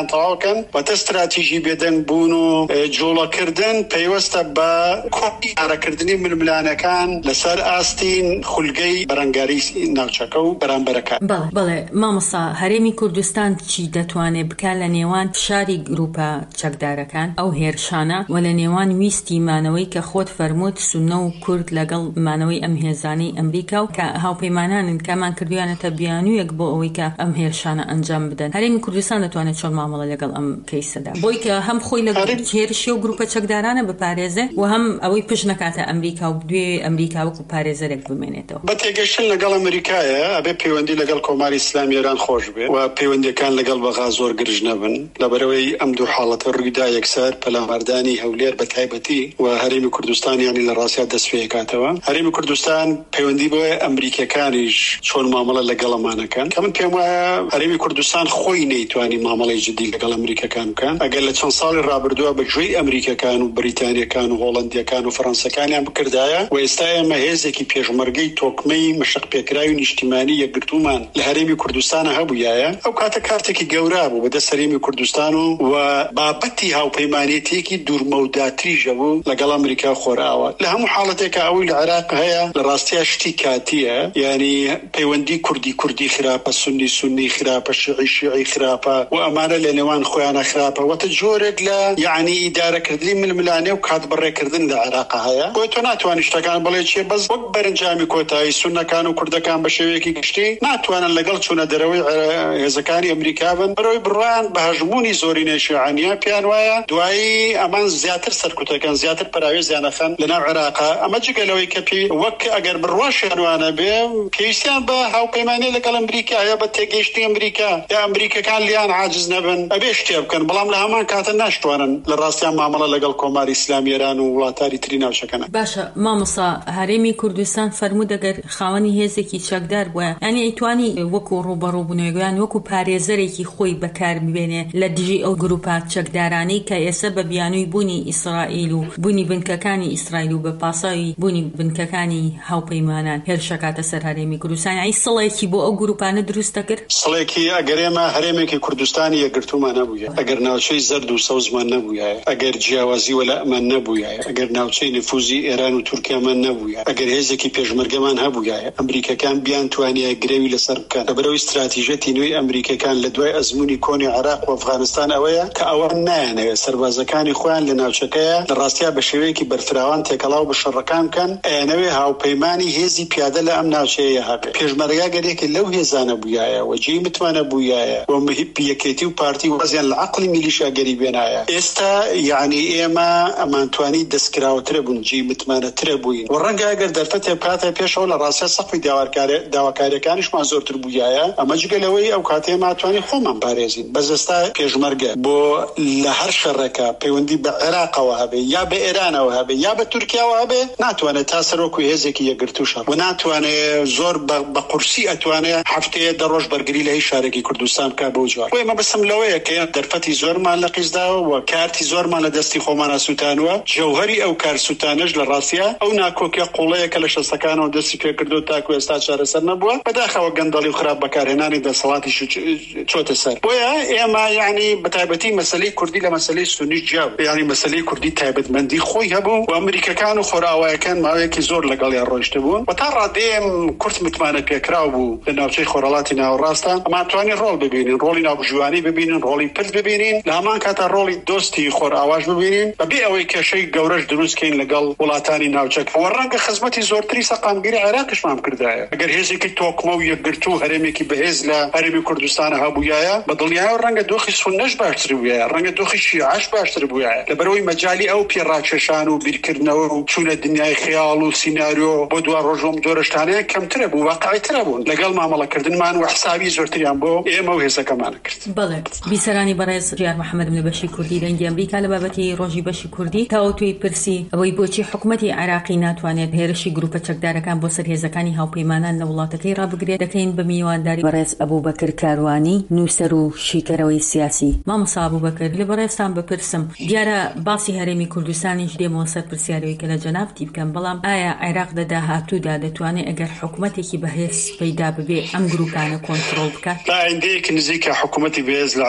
تەواوکەن بەتە استراتیژی بێدەنگ بوون و جوڵەکردن پەیوەستە بە کۆپیارەکردنی ململانەکان لەسەر ئاستین خولگەی بەرەنگاری ناوچەکە و بەرامبەرەکان. بەڵێ مامۆستا هەرێمی کوردستان چی دەتوانێت بکات لە نێوان فشاری گروپە چەکدارەکان ئەو هێرشانە و لە نێوان ویستی مانەوەی کە خۆت فەرمووت سونە و کورد لەگەڵ مانەوەی ئەم هێزانەی ئەمریکا و کە هاوپەیمانانن کەمان کردویانەتە بیانوویەک بۆ ئەوەی کە ئەم هێرشانە ئەنجام بدەن. هەرێمی کوردستان دەتوانێت چۆن مامەڵە لەگەڵ ئەم کەیسەدا بۆی کە هەم خۆی لە هێرشی و گروپە چەکدارانە بپارێزێ و هەم ئەوەی پشت نەکاتە ئەمریکا و دوێ ئەمریکا وەکو پارێزەرێک بمێنێتەوە. بە تێگەشتن لەگەڵ ئەمریکایە ئەبێ پەیوەندی لەگەڵ کۆماری ئیسلامی ئێران خۆش بێ و پەیوەندیەکان لەگەڵ بەغا زۆر گرژ نەبن لەبەرەوەی ئەم دوو حاڵەتە ڕوویدا یەکسەر پەلاماردانی هەولێر بە تایبەتی و هەرێمی کوردستان یانی لە ڕاستیا دەستپێکاتەوە. هەرێمی کوردستان پەیوەندی بۆ ئەمریکەکانیش چۆن مامەڵە لەگەڵەمانەکان کە من پێم وایە هەرێمی کوردستان خۆی نەیتوانی مامەڵەی جدی لەگەڵ ئەمریکەکان بکەن. ئەگەر لە چەند ساڵی ڕابردووە بەگوێی ئەمریکەکان و بریتانیەکان و هۆڵەندیەکان و فەڕەنسەکانیان بکردایە و ئێستا ئێمە هێزێکی پێشمەرگەی تۆکمەی مشق پێکراوی نیشتیمانی یەکگرتومان لە هەرێمی کوردستانە هەبوویایە ئەو کاتە کارتێکی گەورە بوو بەدەست هەرێمی کوردستان و بابەتی هاوپەیمانێتێکی دوورمەوداتریژە بوو لەگەڵ ئەمریکا خۆراوە. لە هەموو حاڵەتێکە ئەوی لە عێراق هەیە لە ڕاستیا شتی کاتیە، یعنی پەیوەندی کوردی خراپە، سنی خراپە، شیعی خراپە و ئەمانە لە نێوان خۆیانە خراپە وەتە جۆرێک لە یعنی ئیدارەکردنی ململانێ و کاتبڕێکردن لە عێراق هەیە. بۆی تۆ ناتوانانی شتەکان بڵێ چێ بەس وەک بەرەنجامی کۆتایی سونەکان و کوردەکان بە شێوەیەکی گشتی ناتوانن لەگەڵ چوونە دەرەوەی هێزەکانی ئەمریکا بن بەرەوەی بڕوان بە هەژمونی زۆری نێشیعانیە پێیان وایە دوایی ئەمان زیاتر سەرکوتەکەن زیاتر پراوێزیانەخەن لەناو عێراقا. ئەمە جگەلەوەی کە وەک ئەگەر بڕواشیانوانە بێ پێویستیان بە هاوپەیمانی لەگەڵ ئەمریکا یا بە تێگەیشتی ئەمریکا یا ئەمریکەکان لیان عاجز نەبن ئەبێ شتێ بکەن، بەڵام لە هەمان کاتە ناشتوانن لە ڕاستیان مامەڵە لەگەڵ کۆماری ئیسلامی ئێران و وڵاتاری تری ناوچەکەن. باشە مامۆستا هەرێمی کوردستان فەرموو دەگەر خاوەنی هێزێکی چەکدار بووە یعنی ئەیتوانی وەکو ڕوبەڕووبوونەوەیان وەکو پارێزەرێکی خۆی بەکار ببێنێ لە دژی ئەو گروپە چەکدارانەی کە ئێستا بە بیانووی بوونی ئیسرائیل و بوونی بنکەکانی ئیسرائیل و بە پاساوی بوونی بنکەکانی هاوپەیمانان هێرشەکاتە سەر هەرێمی کوردستان یعنی سڵێکی بۆ ئەو گروپانە دروستە کرد. سڵێکی ئەگەر ئێمە هەرێمێکی کوردستانی یەکگرتومان نەبووە، ئەگەر ناوچەی زەرد و سەوزمان نەبووە، ئەگەر جیاوازی وەلەمان نەبووە، ئەگەر ناوچەی نفوزی ئێران و تورکیامان نەبووە، ئەگەر هێزێکی پێشمەرگەمان هەبووە ئەمریکەکان بیان توانیە گرێوی لەسەر بکەن. لەبەرەوەی استراتیژەتی نوێی ئەمریکەکان لە دوای ئەزموونی کۆنی عێراق و ئەفغانستان ئەوەیە کە ئەوە نایانەوێت سەربازەکانی خۆیان لە ناوچەکەیە لە ڕاستیا بە شێوەیەکی بەرفراوان تێکەڵاو بە شەڕەکان بکەن، ئەیانەوێ هاوپەیمانی هێزی پیادە لە ئەم ناوچەیە هەبێت. پێشمەرگا گەرێکی لەو هێزانە بوویایە و جێی متمانە بوویایە و یەکێتی و پارتی وەزیان لە عەقڵی میلیشیاگەری بێنایە. ئێستا یعنی ئێمە ئەمانتوانی دەستکراوەترە بوون، جێی متمانەترە بووین و ڕەنگە ئەگەر دەرفەتێ بکاتە پێشەوە لە ڕاستیا سەقفی داواکاریەکانیشمان زۆرتر بوویایە. ئەمە جگەلەوەی ئەو کاتێ ماتوانی خۆمان پارێزین. بەس ئێستا پێشمەرگە بۆ لە هەر شەڕێکە پەیوەندی بە عێراقەوە هەبێ یا بە ئێرانەوە هەبێ یا بە تورکیاوە هەبێ ناتوانێت تا سەرۆکو هێزێکی یەکگرتوو شەڕ و ناتوانێت زۆر بە قورسی ئەتوانێت هەفتەیە دەڕۆژ بەرگری لە هیچ شارێکی کوردستان بکات بەو جوار. ئێمە بەسم لەوەیە کە دەرفەتی زۆرمان لە قیزداوە و کارتی زۆرمان لە دەستی خۆمانە سوتانوە. جەوهەری ئەو کار سوتانەش لە ڕاستیە ئەو ناکۆکیە قوڵەیە کە لە شەستەکانەوە دەستی پێکردو تاکو ئێستا چارەسەر نەبووە، بەداخەوە گەندەڵی و خراپ بەکارهێنانی دەسەڵاتی چۆتە سەر. بۆیە ئێمە یعنی بەتایبەتی مەسەلەی کوردی لە مەسەلەی سونی جیاو، یعنی مەسەلەی کوردی تایبەتمەندی خۆی هەبوو و ئەمریکەکان و خۆراوایەکان ماوەیەکی زۆر لەگەڵیان ڕۆیشتە بوون و تا ڕادێم کورت متمانە پێکراو بوو لە ناوچەی خۆرهەڵاتی ناوەڕاستە. ئەمانتوانی ڕۆڵ ببینین، ڕۆڵی ناوبژوانی ببینین، ڕۆڵی پرد ببینین، لە هەمان کاتە ڕۆڵی دۆستی خۆرئاواژ ببینین بەبێ ئەوەی کێشەی گەورەش دروستکەین لەگەڵ وڵاتانی ناوچەک. و ڕەنگە خزمەتی زۆرتری سەقامگیری عێراقیشمان بکردایە. ئەگەر هێزێکی تۆکمە و یەکگرتوو هەرێمێکی بەهێز لە هەرێمی کوردستانە هەبوویایە بە دڵنیایە ڕەنگە دۆخی سونەش باشتر بوویایە، ڕەنگە دۆخی شیعەش باشتر بوویایە. لەبەرەوەی مەجالی ئەو پێڕاکێشان و بیرکردنەوە و چوونە دنیای خەیاڵ و سیناریۆ بۆ دوا ڕۆژۆم جۆرەشتانەیە کەمترە بوو، واقعیترە بوون لەگەڵ مامەڵەکردنمان و حسابی زۆرتریان بۆ ئێمە و هێزەکەمانە کرد. بەڵێ بیسەرانی بەڕێز ژیار محەممەد لە بەشی کوردی دەنگی ئەمریکا لە بابەتی ڕۆژی بەشی کوردی تاوتوی پرسی ئەوەی بۆچی حکوومەتی عێراقی ناتوانێت هێرشی گروپە چەکدارەکان بۆ سەر هێزەکانی هاوپەیمانان لە وڵاتەکەی ڕابگرێت دەکەین بە میوانداری بەڕێز ئەبوبەکر کاروانی نووسەر و شیکەرەوەی سیاسی. مامۆستا ئەبوبەکر لە بەڕێزتان بپرسم دیارە باسی هەرێمی کوردستانیش دێمەوە سەر پرسیارەوەی کە لە جەنابتی بکەم، بەڵام ئایا عێراق لە داهاتوودا دەتوانێت ئەگەر حکوومەتێکی بەهێز پەیدا ببێ ئەم گروپانە کۆنتڕۆڵ بکات؟ تا ئایندەیەکی نزیکە حکوومەتی بەهێز لە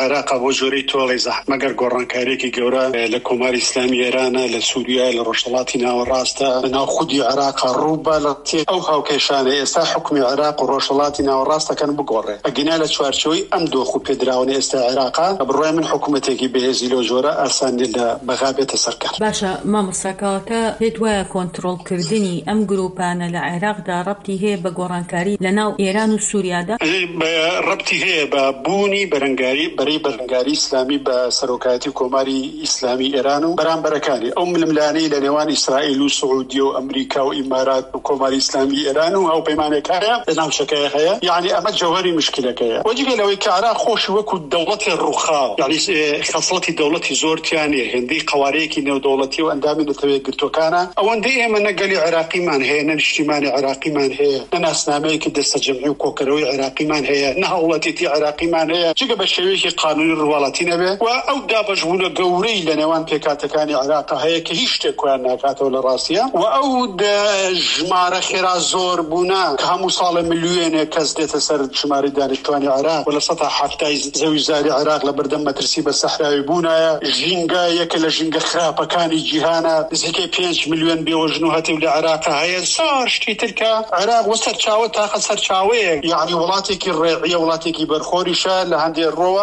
عراق بۆ جۆرەی تۆڵی زەحمەت مەگەر گۆڕانکاریێکی گەورە لە کۆماری ئیسلامی ئێرانە لە سووریا لە ڕۆژهەڵاتی ناوەڕاستە لە ناو خودی عێراق ڕووبە لە ئەو هاوکێشانە ئێستا حکومی عێراق و ڕۆژهەڵاتی ناوەڕاستەکەن بگۆڕێ ئەگەنا لە چوارچەوەی ئەم دۆخ و پێدراوەی ئێستا عێراقا بڕوای من حکوومەتێکی بەهێزی لەو جۆرە ئاسانی لە بەغا بێتە سەرکار. باشە مامۆستاکەواتە پێت وایە کۆنتڕۆڵکردنی ئەم گروپانە لە عێراقدا ڕەبتی هەیە بە گۆڕانکاری لە ناو ئێران و سووریادا؟ ڕەبتی هەیە بە بوونی بەرەنگاری بەرەی بەرەنگاری ئیسلامی بە سەرۆکایەتی کۆماری ئیسلامی ئێران و بەرامبەرەکانی ئەو ململانەی لە نێوان ئیسرائیل و سعودیە و ئەمریکا و ئیمارات و کۆماری ئیسلامی ئێران و هاوپەیمانەکانە لە ناوچەکەیە هەیە یعنی ئەمە جەوهەری مشکلەکەیە وەجگە لەوەی کە عێراق خۆشی وەکو دەوڵەتی ڕووخاو یعنی خەسڵەتی دەوڵەتی زۆرتیان هەیە هێندەی قوارەیەکی نێودەوڵەتی و ئەندامی نەتەوەیەک گرتوەکانە ئەوەندەی ئێمە نەگەلی عێراقیمان هەیە نە نیشتیمانی عێراقیمان هەیە نە ناسنامەیەکی دەستە جەمعی و کۆکەرەوەی عێراقیمان هەیە نە هەوڵەتێتی عێراقیمان هەیە جگە بە شێوەیەکی قانونی ڕواڵەتی نەبێ و ئەو دابەشبوونە گەورەی لە نێوان پێکاتەکانی عێراق هەیە کە هیچ شتێکیان ناکاتەوە لە ڕاستیە و ئەو ژمارە خێرا زۆر بوونە کە هەموو ساڵە ملیۆنێ کەس دێتە سەر ژماری دانیشتوانی عێراق و لە سەدا حەفتای زەوی زاری عێراق لە بەردەم مەترسی بە سەحراوی بوونایە ژینگە یەکە لە ژینگە خراپەکانی جیهانە نزیکەی 5 ملیۆن بێوەژن و هەتیو لە عێراق هەیە زۆر شتی ترکە عێراق وە سەرچاوە تاقە سەرچاوەیە یعنی وڵاتێکی ڕێعیە وڵاتێکی بەرخۆریشە لە هەندێک ڕۆوە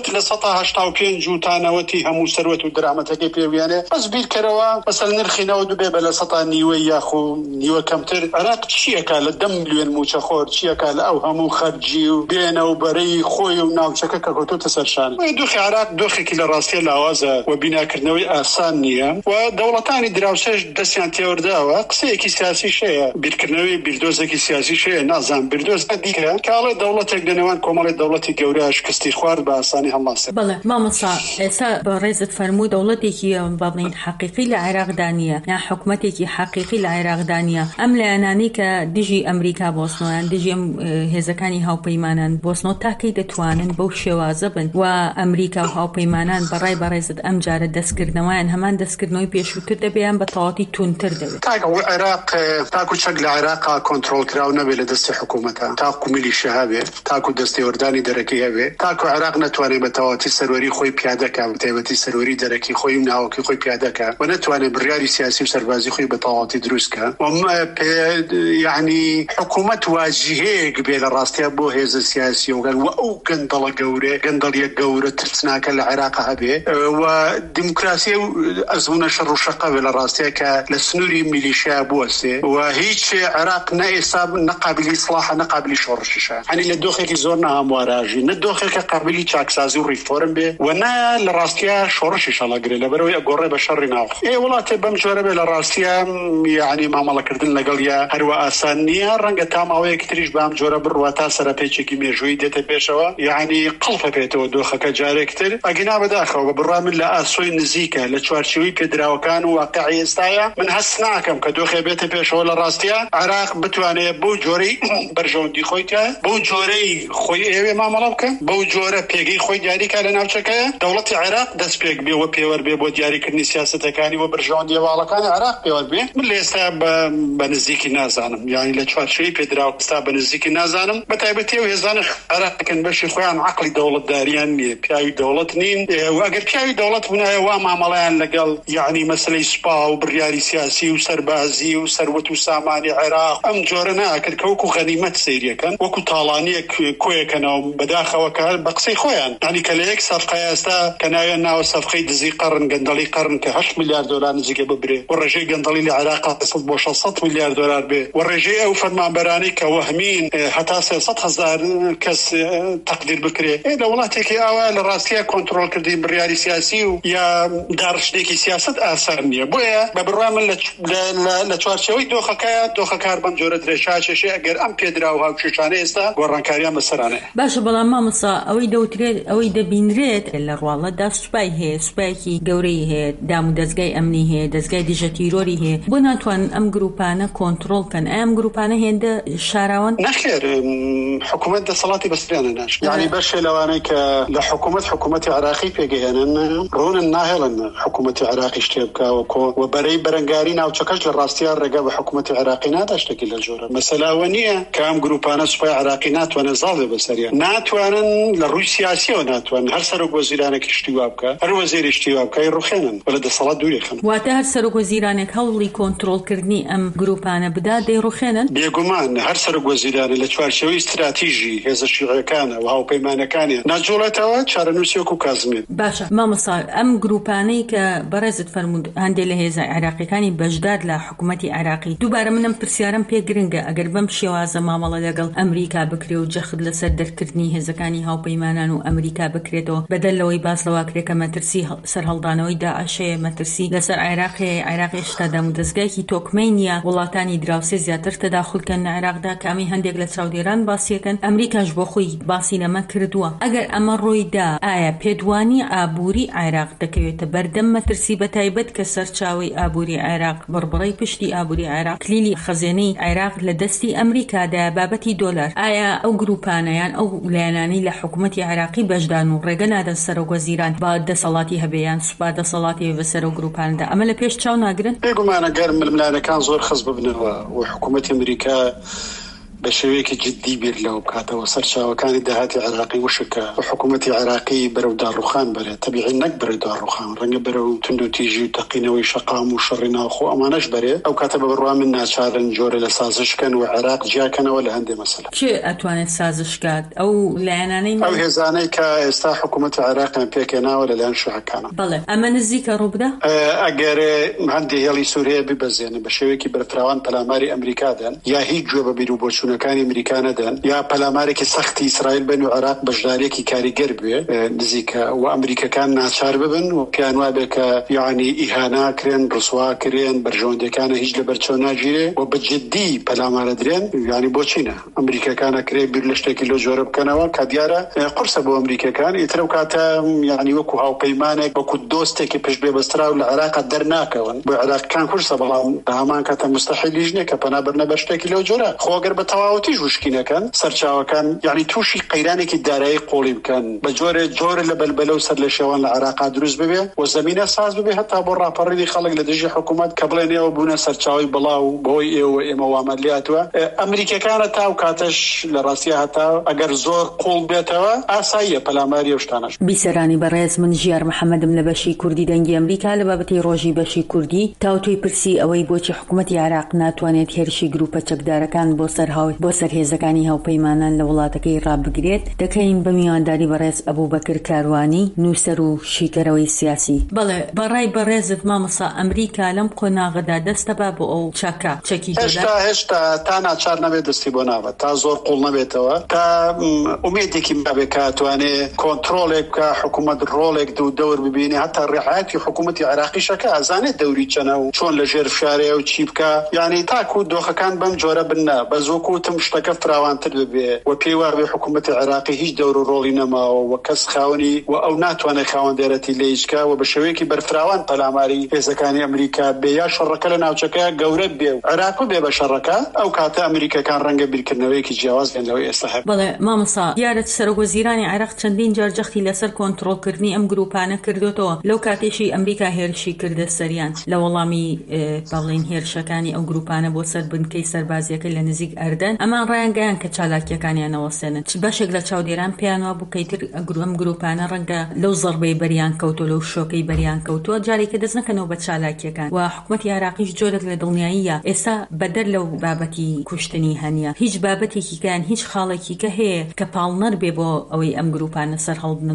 95 و تا 90 هەموو سەروەت و درامەتەکەی پێویانێ بەس بیرکەرەوە مەسەل نرخی 92 بە لە 100 نیوەی یاخو نیوە کەمتر عێراق چیەکە لە 10 ملیۆن موچەخۆر چیەکە لە ئەو هەموو خەرجی و بێنە و بەرەی خۆی و ناوچەکە کە کۆتۆتە سەرشان دۆخی عێراق دۆخێکی لە ڕاستیە لاوازە و بیناکردنەوەی ئاسان نییە و دەوڵەتانی دراوسێش دەستیان تێوەرداوە قسەیەکی سیاسیش هەیە بیرکردنەوەی بیردۆزێکی سیاسیش هەیە نازان بیردۆز دیکە کاڵێ دەوڵەتێک لە نێوان کۆمەڵی دەوڵەتی گەورە شکستی خوارد بە ئاسانی هەڵماسێ. بەڵێ مامۆستا ئێستا بە ڕێزت فەرموو دەوڵەتێکی با بڵین حەقیقی لە عێراقدا نییە یا حکوومەتێکی حەقیقی لە عێراقدا نییە ئەم لایەنانەی کە دژی ئەمریکا بۆسنۆیان دژی هێزەکانی هاوپەیمانان بۆسنۆ تاکەی دەتوانن بەو شێوازە بن و ئەمریکا و هاوپەیمانان بەڕای بەڕێزت ئەم جارە دەستکردنەوەیان هەمان دەستکردنەوەی پێشووتر دەبیان بە تەواوی تونتر دەبێت. عێراق تاکو چەک لە عێراقا کۆنتڕۆڵ کراو نەبێت لە دەستی حکوومەتە تاکو میلیشیا هەبێ تاکو دەستی وەردانی دەرەکی هەبێ تاکو عێراق نەتوانێت بە تەواوی سەروەری خۆی پیادەکە تایبەتی سەروەری دەرەکی خۆی و ناوەکی خۆی پیادەکە و نەتوانێت بڕیاری سیاسی و سەربازی خۆی بە تەواوی دروستکە یعنی حکوومەت واجهەیەک بێ لە ڕاستیە بۆ هێزە سیاسی وگەن و ئەو گەندەڵە گەورە گەندەڵیە گەورە ترسناکە لە عێراق هەبێ و دیموکراسی و ئەزمونە شەڕ و شەقە بێ لە ڕاستیە کە لە سنووری میلیشیا بوەسێ و هیچ عێراق نە ئێستا نەقابلی ئیسلاحە نەقابلی شۆڕشیشە هەنی لە دۆخێکی زۆر نەهەمواراژی نە دۆخێکە قابلی چاکسازی و ڕیفۆرم بێ و نە لە ڕاستیە شۆڕشی شەڵەگرێ لەبەرەوەی ئەگۆڕێ بە شەڕی ناو وڵاتێ بەم جۆرە بێ لە ڕاستیە یعنی مامەڵەکردن لەگەڵ یا هەروە ئاسان نییە ڕەنگە تا ماوەیەکی تریش بەم جۆرە بڕوە تا سەرپێچێکی مێژووی دێتە پێشەوە یعنی قڵفە پێێتەوە دۆخەکە جارێکتر ئەگینا بەداخەوە بڕا من لە ئاسۆی نزیکە لە چوارچێوەی پێدراوەکان و واقعی ئێستاە من هەست ناکەم کە دۆخێ بێتە پێشەوە لە ڕاستیە عێراق بتوانێت بەو جۆرەی بەرژەوەندی خۆیتە بەو جۆرەی خۆی ئێوێ مامەڵە بکە بەو جۆرە پێگەی خۆی دیاریکە لە ناوچەکەیە دەوڵەتی عێراق دەست پێک بێ و پێوەەر بێ بۆ دیاریکردنی سیاسەتەکانی و بەرژەوەندی هێواڵەکانی عێراق پێوەەر بێ من لە ئێستا بە نزیکی نازانم یعنی لە چوارچێوەی پێدراوەستا بە نزیکی نازانم بە تایبەتی و هێزانە عێراقەکەن بەشی خۆیان عەقڵی دەوڵەتداریان نییە پیاوی دەوڵەت نین و ئەگەر پیاوی دەوڵەت بوونایە وا مامەڵەیان لەگەڵ یعنی مەسلەی سوپا و بڕیاری سیاسی و سەربازی و سەروەت و سامانی عێراق ئەم جۆرە ناکرد کە وەکو غەنیمەت سەیریەکەن وەکو تاڵانیەک کۆیەکەنەوە بەداخەوە کە بە قسەی خۆیان ینی کە لە یەک سەفقەیە ئێستا کە ناوێن ناوە سەفقەی دزی قەرن گەندەڵی قەرن کە 8 ملیار دلار نزیکە ببرێ و ڕێژەی گەندەڵی لە عێراق بۆ 600 ملیار دلار بێ و ڕێژەی ئەو فەرمانبەرانی کە وەهمین هەتا 300,000 کەس تەقدیر بکرێ لە وڵاتێکی ئاوا لە ڕاستیە کۆنتڕۆڵکردنی بڕیاری سیاسی و یا داڕشتێکی سیاست ئاسان نییە بۆیە بە بڕوا من لە چوارچەوەی دۆخەکار بەم جۆرە درێژاشێشێ ئەگەر ئەم پێدرا و هاوکێشانە ئێستا گۆڕانکاریان بەسەرانێ باشە بەڵام مامۆستا ئەوەی دەوترێت ئەوەی دەبینرێت لە ڕواڵەتدا سوپای هەیە سوپایەکی گەورەی هەیە دام و دەستگای ئەمنی هەیە دەستگای دژە تیرۆری هەیە بۆ ناتوانن ئەم گروپانە کۆنتڕۆڵکەن ئەم گروپانە هێندە شاراون نەخێر حکوومەت دەسەڵاتی بەسریانە ناش یعنی بەشێ لەوانەی کە لە حکوومەتی عێراقی پێگەیەنن ڕوونن ناهێڵن حکوومەتی عێراقی شتێ بکەوە و بەرەی بەرەنگاری ناوچەکەش لە ڕاستیە ڕێگە بە حکوومەتی عێراقی نادا شتێکی لە جۆرە مەسەلاوە نییە کە ئەم گروپانە سوپای عێراقی ناتوانێت زاڵێ بەسەریان ناتوانن لە ڕووی سیاسی بۆچیەوە ناتوان هەر سەرۆک وەزیرانێک شتیوا بکە هەر وەزیری شتیوا بکە ڕوخێنن ولا دەسەڵات دووری خەن واتە هەر سەرۆک وەزیرانێک هەوڵی کۆنتڕۆڵکردنی ئەم گروپانە بدا دەیڕوخێنن بێگومان هەر سەرۆک وەزیرانە لە چوارچێوەی استراتیژی هێزە شیوعیەکانە و هاوپەیمانەکانیان ناجوڵێتەوە چارەنووسێک و کازمێت. باشە مامۆستا ئەم گروپانەی کە بەڕێزت فەرموود هەندێک لە هێزە عێراقیەکانی بەشدار لە حکوومەتی عێراقی دووبارە منم پرسیارم پێ گرنگە ئەگەر بەم شێوازە مامەڵە لەگەڵ ئەمریکا بکرێ و جەخت لەسەر دەرکردنی هێزەکانی هاوپەیمانان و ئەمریکا بکرێتەوە بەدەلەوەی باس لەواکرێکە مەترسی سەرهەڵدانەوەی داعشەیە مەترسی لەسەر عێراقی شتادەم و دەستگایکی تۆکمەی نیە وڵاتانی دراوسێ زیاتر تەداخولکەن لە عێراقدا کامی هەندێک لە چاودێران باسیەکەن ئەمریکاش بۆ خۆی باسی لەمە کردووە ئەگەر ئەمە ڕۆیدا ئایا پێدوانی ئابووری عێراق دەکەوێتە بەردەم مەترسی بەتایبەت کە سەرچاوی ئابووری عێراق بڕبڕی پشتی ئابووری عێراق کلیلی خەزێنەی عێراق لە دەستی ئەمریکادا بابەتی دۆلار ئایا ئەو گروپانەیان ئەو لایەنانی لە حکوومەتی عێراقی بەشدان و ڕێگە نادەن سەرۆک وەزیران با دەسەڵاتی هەبێیان سوپا دەسەڵاتی بەسەر و گروپاندا ئەمە لە پێش چاو ناگرن بێگومانە گەر ململانەکان زۆر خەز ببنەوە و حکوومەتی ئەمریکا بە شێوەیەکی جددی بیر لەو بکاتەوە سەرچاوەکانی داهاتی عێراقی وشکە و حکوومەتی عێراقی بەرەو داڕوخان بەرێ تەبیعی نەک بەرەو داڕوخان ڕەنگە بەرەو تند و تیژی و تەقینەوەی شەقام و شەڕی ناوخۆ ئەمانەش بەرێ ئەو کاتە بە بڕوا من ناچارن جۆرە لە سازشکەن و عێراق جیاکەنەوە لە هەندێک مەسەلە کێ ئەتوانێت سازشکات ئەو لایەنانەی ئەو هێزانەی کە ئێستا حکوومەتی عێراقیان پێکێناوە لەلایەن شوعەکانە بەڵێ ئەمە نزیکە ڕووبدا ئەگەر هەندێک هێڵی سووریا ببەزێنن بە شێوەیەکی بەرفراوان پەلاماری ئەمریکادان یا هیچ گوێ بە بیر و بۆچوونەکانی ئەمریکا یا پەلامارێکی سەختی ئیسرائیل بن و عێراق بەشدارێکی کاریگەر بوێ نزیکە و ئەمریکەکان ناچار ببن و پیان وابێ کە یعنی ئیهانا کرێن ڕسوا کرێن بەرژەوەندەکانە هیچ لە بەرچەو ناگیرێ و بەجددی پەلامارە درێن یعنی بۆچینە ئەمریکەکانە کرێ بیر لە شتێکی لەو جۆرە بکەنەوە کە دیارە قورسە بۆ ئەمریکەکان ئیتر و کاتە یعنی وەکو هاوپەیمانێک وەکو دۆستێکی پشت بێ بەسترا و لە عێراق دەرناکەون بۆ عێراقیەکان قورسە بەڵام بە هەمان کاتە مستەحیلیش نییە کە پەنابەرنە بە شتێکی لەو جۆرە خۆگەر بە تەواوەتیش وشکینەکەن سەرچاوەکان یعنی تووشی قەیرانێکی دارایی قۆڵی بکەن بە جۆرە لە بەلبەلە و سەر لە شێوان لە عێراق دروست ببێ و زەمینە ساز ببێ هەتا بۆ ڕاپەڕێنی خەڵک لە دژی حکوومەت کە بڵێن ئێوە بوونە سەرچاوی بڵاو بۆی ئێمە وامەلیاتوە ئەمریکەکانە تا و کاتەش لە ڕاستیە هەتا ئەگەر زۆر قوڵ بێتەوە ئاساییە پەلاماری ئەو شتانەش. بیسەرانی بەڕێز من ژیار محەممەدم لە بەشی کوردی دەنگی ئەمریکا لە بابەتی ڕۆژی بەشی کوردی تاوتوی پرسی ئەوەی بۆچی حکوومەتی عێراق ناتوانێت هێرشی گروپە چەکدارەکان بۆ سەر هێزەکانی هاوپەیمانان لە وڵاتەکەی ڕابگرێت دەکەین بە میوانداری بەڕێز ئەبوبەکر کاروانی نووسەر و شیکەرەوەی سیاسی. بەڵێ بەڕای بەڕێزت مامۆستا ئەمریکا لەم قۆناغەدا دەستە با بۆ ئەو چەکی هێشتا تا ناچار نەبێت دەستی بۆ ناوە تا زۆر قوڵ نەبێتەوە تا ئومێدێکی بابێت کاتوانێت کۆنتڕۆڵێک بکە حکوومەت ڕۆڵێک دوو دەور ببینێ هەتا ڕێحەتی حکوومەتی عێراقیشەکە ئازانێت دەوری چەنە و چۆن لە ژێر فشارەیە و چی بکە یعنی تاکو دۆخەکان بەم جۆرە بنە بە زۆکوتم شتەکە فراوانتر ببێ و پێی وابێ حکوومەتی عێراقی هیچ دەور و ڕۆڵی نەماوە و کەس خاوەنی و ئەو ناتوانێت خاوەندێرەتی لێیشکا و بە شێوەیەکی بەرفراوان پەلاماری هێزەکانی ئەمریکا بێ یا شەڕەکە لە ناوچەکە گەورە بێ و عێراق بێ بە شەڕەکە ئەو کاتە ئەمریکەکان ڕەنگە بیرکردنەوەیەکی جیاواز بێنەوەی ئێستا هەبێت. بەڵێ مامۆستا دیارەت سەرۆکوەزیرانی عێراق چەندین جار جەختی لەسەر کۆنتڕۆڵکردنی ئەم گروپانە کردوتەوە لەو کاتێشی ئەمریکا هێرشی کردە سەریان لە وەڵامی بەڵێن هێرشەکانی ئەو گروپانە بۆ سەر بنکەی سەربازیەکە لە نزیک ئەردەن ئەمان ڕایانگەیان کە چالاکیەکانیانەوە سێنن بەشێک لە چاودێران پێیانەوە بووکەیتر ئەم گروپانە ڕەنگە لەو زەڕبەی بەریان کەوتۆ لەو شۆکەی بەریان کەوتووە جارێکە دەست نەکەنەوە بە چالاکیەکان و حکوومەتی عێراقیش جۆرێک لە دڵنیاییە ئێستا بەدەر لەو بابەتی کوشتنی هەنیە هیچ بابەتێکی کەیان هیچ خاڵێکی کە هەیە کە پاڵنەر بێ بۆ ئەوەی ئەم گروپانە سەر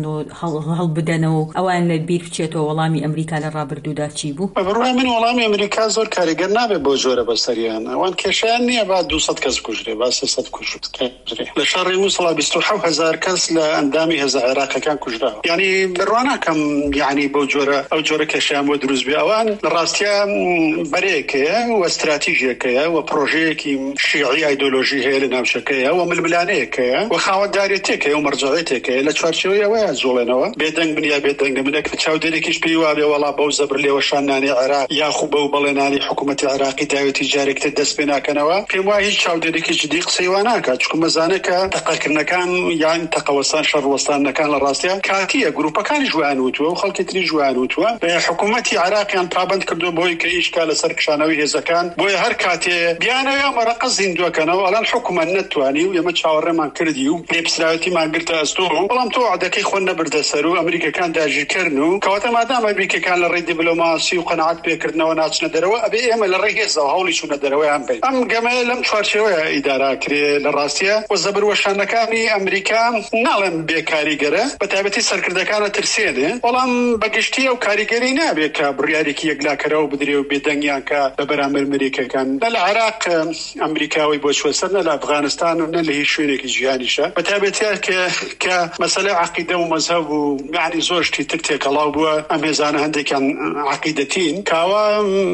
هەڵبدەنەوە ئەوان لە بیر بچێتەوە وەڵامی ئەمریکا لە ڕابردوودا چی بوو؟ بەڕای من وەڵامی ئەمریکا زۆر کاریگەر نابێت بۆ جۆرە بەسەریان ئەوان کێشیان نییە با 200 کەس کوژرێ با 300 کوژرێ لە شەڕی مووسڵا 27,000 کەس لە ئەندامی هێزە عێراقیەکان کوژراوە یعنی بڕواناکەم یعنی بۆ ئەو جۆرە کێشیان بۆ دروست بێ ئەوان لە ڕاستیە بەرەیەکەیە و استراتیژیەکەیە و پرۆژەیەکی شیعی ئایدۆلۆژی هەیە لە ناوچەکەیە و ململانەیەکەیە و خاوەنداریەتێکەیە و مەرجەعیەتێکەیە لە چوارچێوەی ئەوەیە جوڵێنەوە بێدەنگ بنیا بێدەنگە منە کە چاودێرێکیش پێی وابێ وەڵا بەو زەبر لێوەشانانی عێراق یاخوو بەو بەڵێنانی حکوومەتی عێراقی داوێتی جارێکتر دەست پێ ناکەنەوە پێم وایە هیچ چاودێرێکی بەشێکی جدی قسەی وا ناکات چونکە مەزانەکە تەقەکردنەکان یان تەقەوەستان شەڕوەستانەکان لە ڕاستیە کاتیە گروپەکانی جوان وتووە و خەڵکی تری جوان وتووە حکوومەتی عێراقیان پابند کردو بۆی کە ئیشکا لەسەر کشانەوەی هێزەکان بۆیە هەر کاتێ بیانەوە مەرەقە زیندوەکەنەوە ئەلان حکوومەت نەتوانی و ئێمە چاوەڕێمان کردی و لێپسراوەتیمان گرتە ئەستۆ بەڵام تۆ عەدەکەی خۆن نەبردە سەر و ئەمریکەکان داژیرکردن و کەواتە مادام ئەمریکەکان لە ڕێی دیپلۆماسی و قەنەعەت پێکردنەوە ناچنە دەرەوە ئەبێ ئێمە لە ڕێی هێزەوە هەوڵی چوونە دەرەوەیان بین ئەم گەمەیە لەم چوارچێوەیە ئیدارا کرێ لە ڕاستیە و زەبروەشانەکانی ئەمریکا ناڵێن بێکاریگەرە بە تایبەتی سەرکردەکانە ترسێنێ بەڵام بەگشتیە و کاریگەری نابێت کە بڕیارێکی یەکلاکەرەوە بدرێ و بێدەنگیان کە لە بەرامبەر ئەمریکەکان نە لە عێراق ئەمریکاوی بۆ چوە سەر نە لە ئەفغانستان و نە لە هیچ شوێنێکی جیهانیشە بە تایبەتیە کە مەسەلەی عەقیدە و مەزهەب و یعنی زۆر شتی تر تێکەڵاو بووە ئەم هێزانە هەندێکیان عەقیدەتین کاوە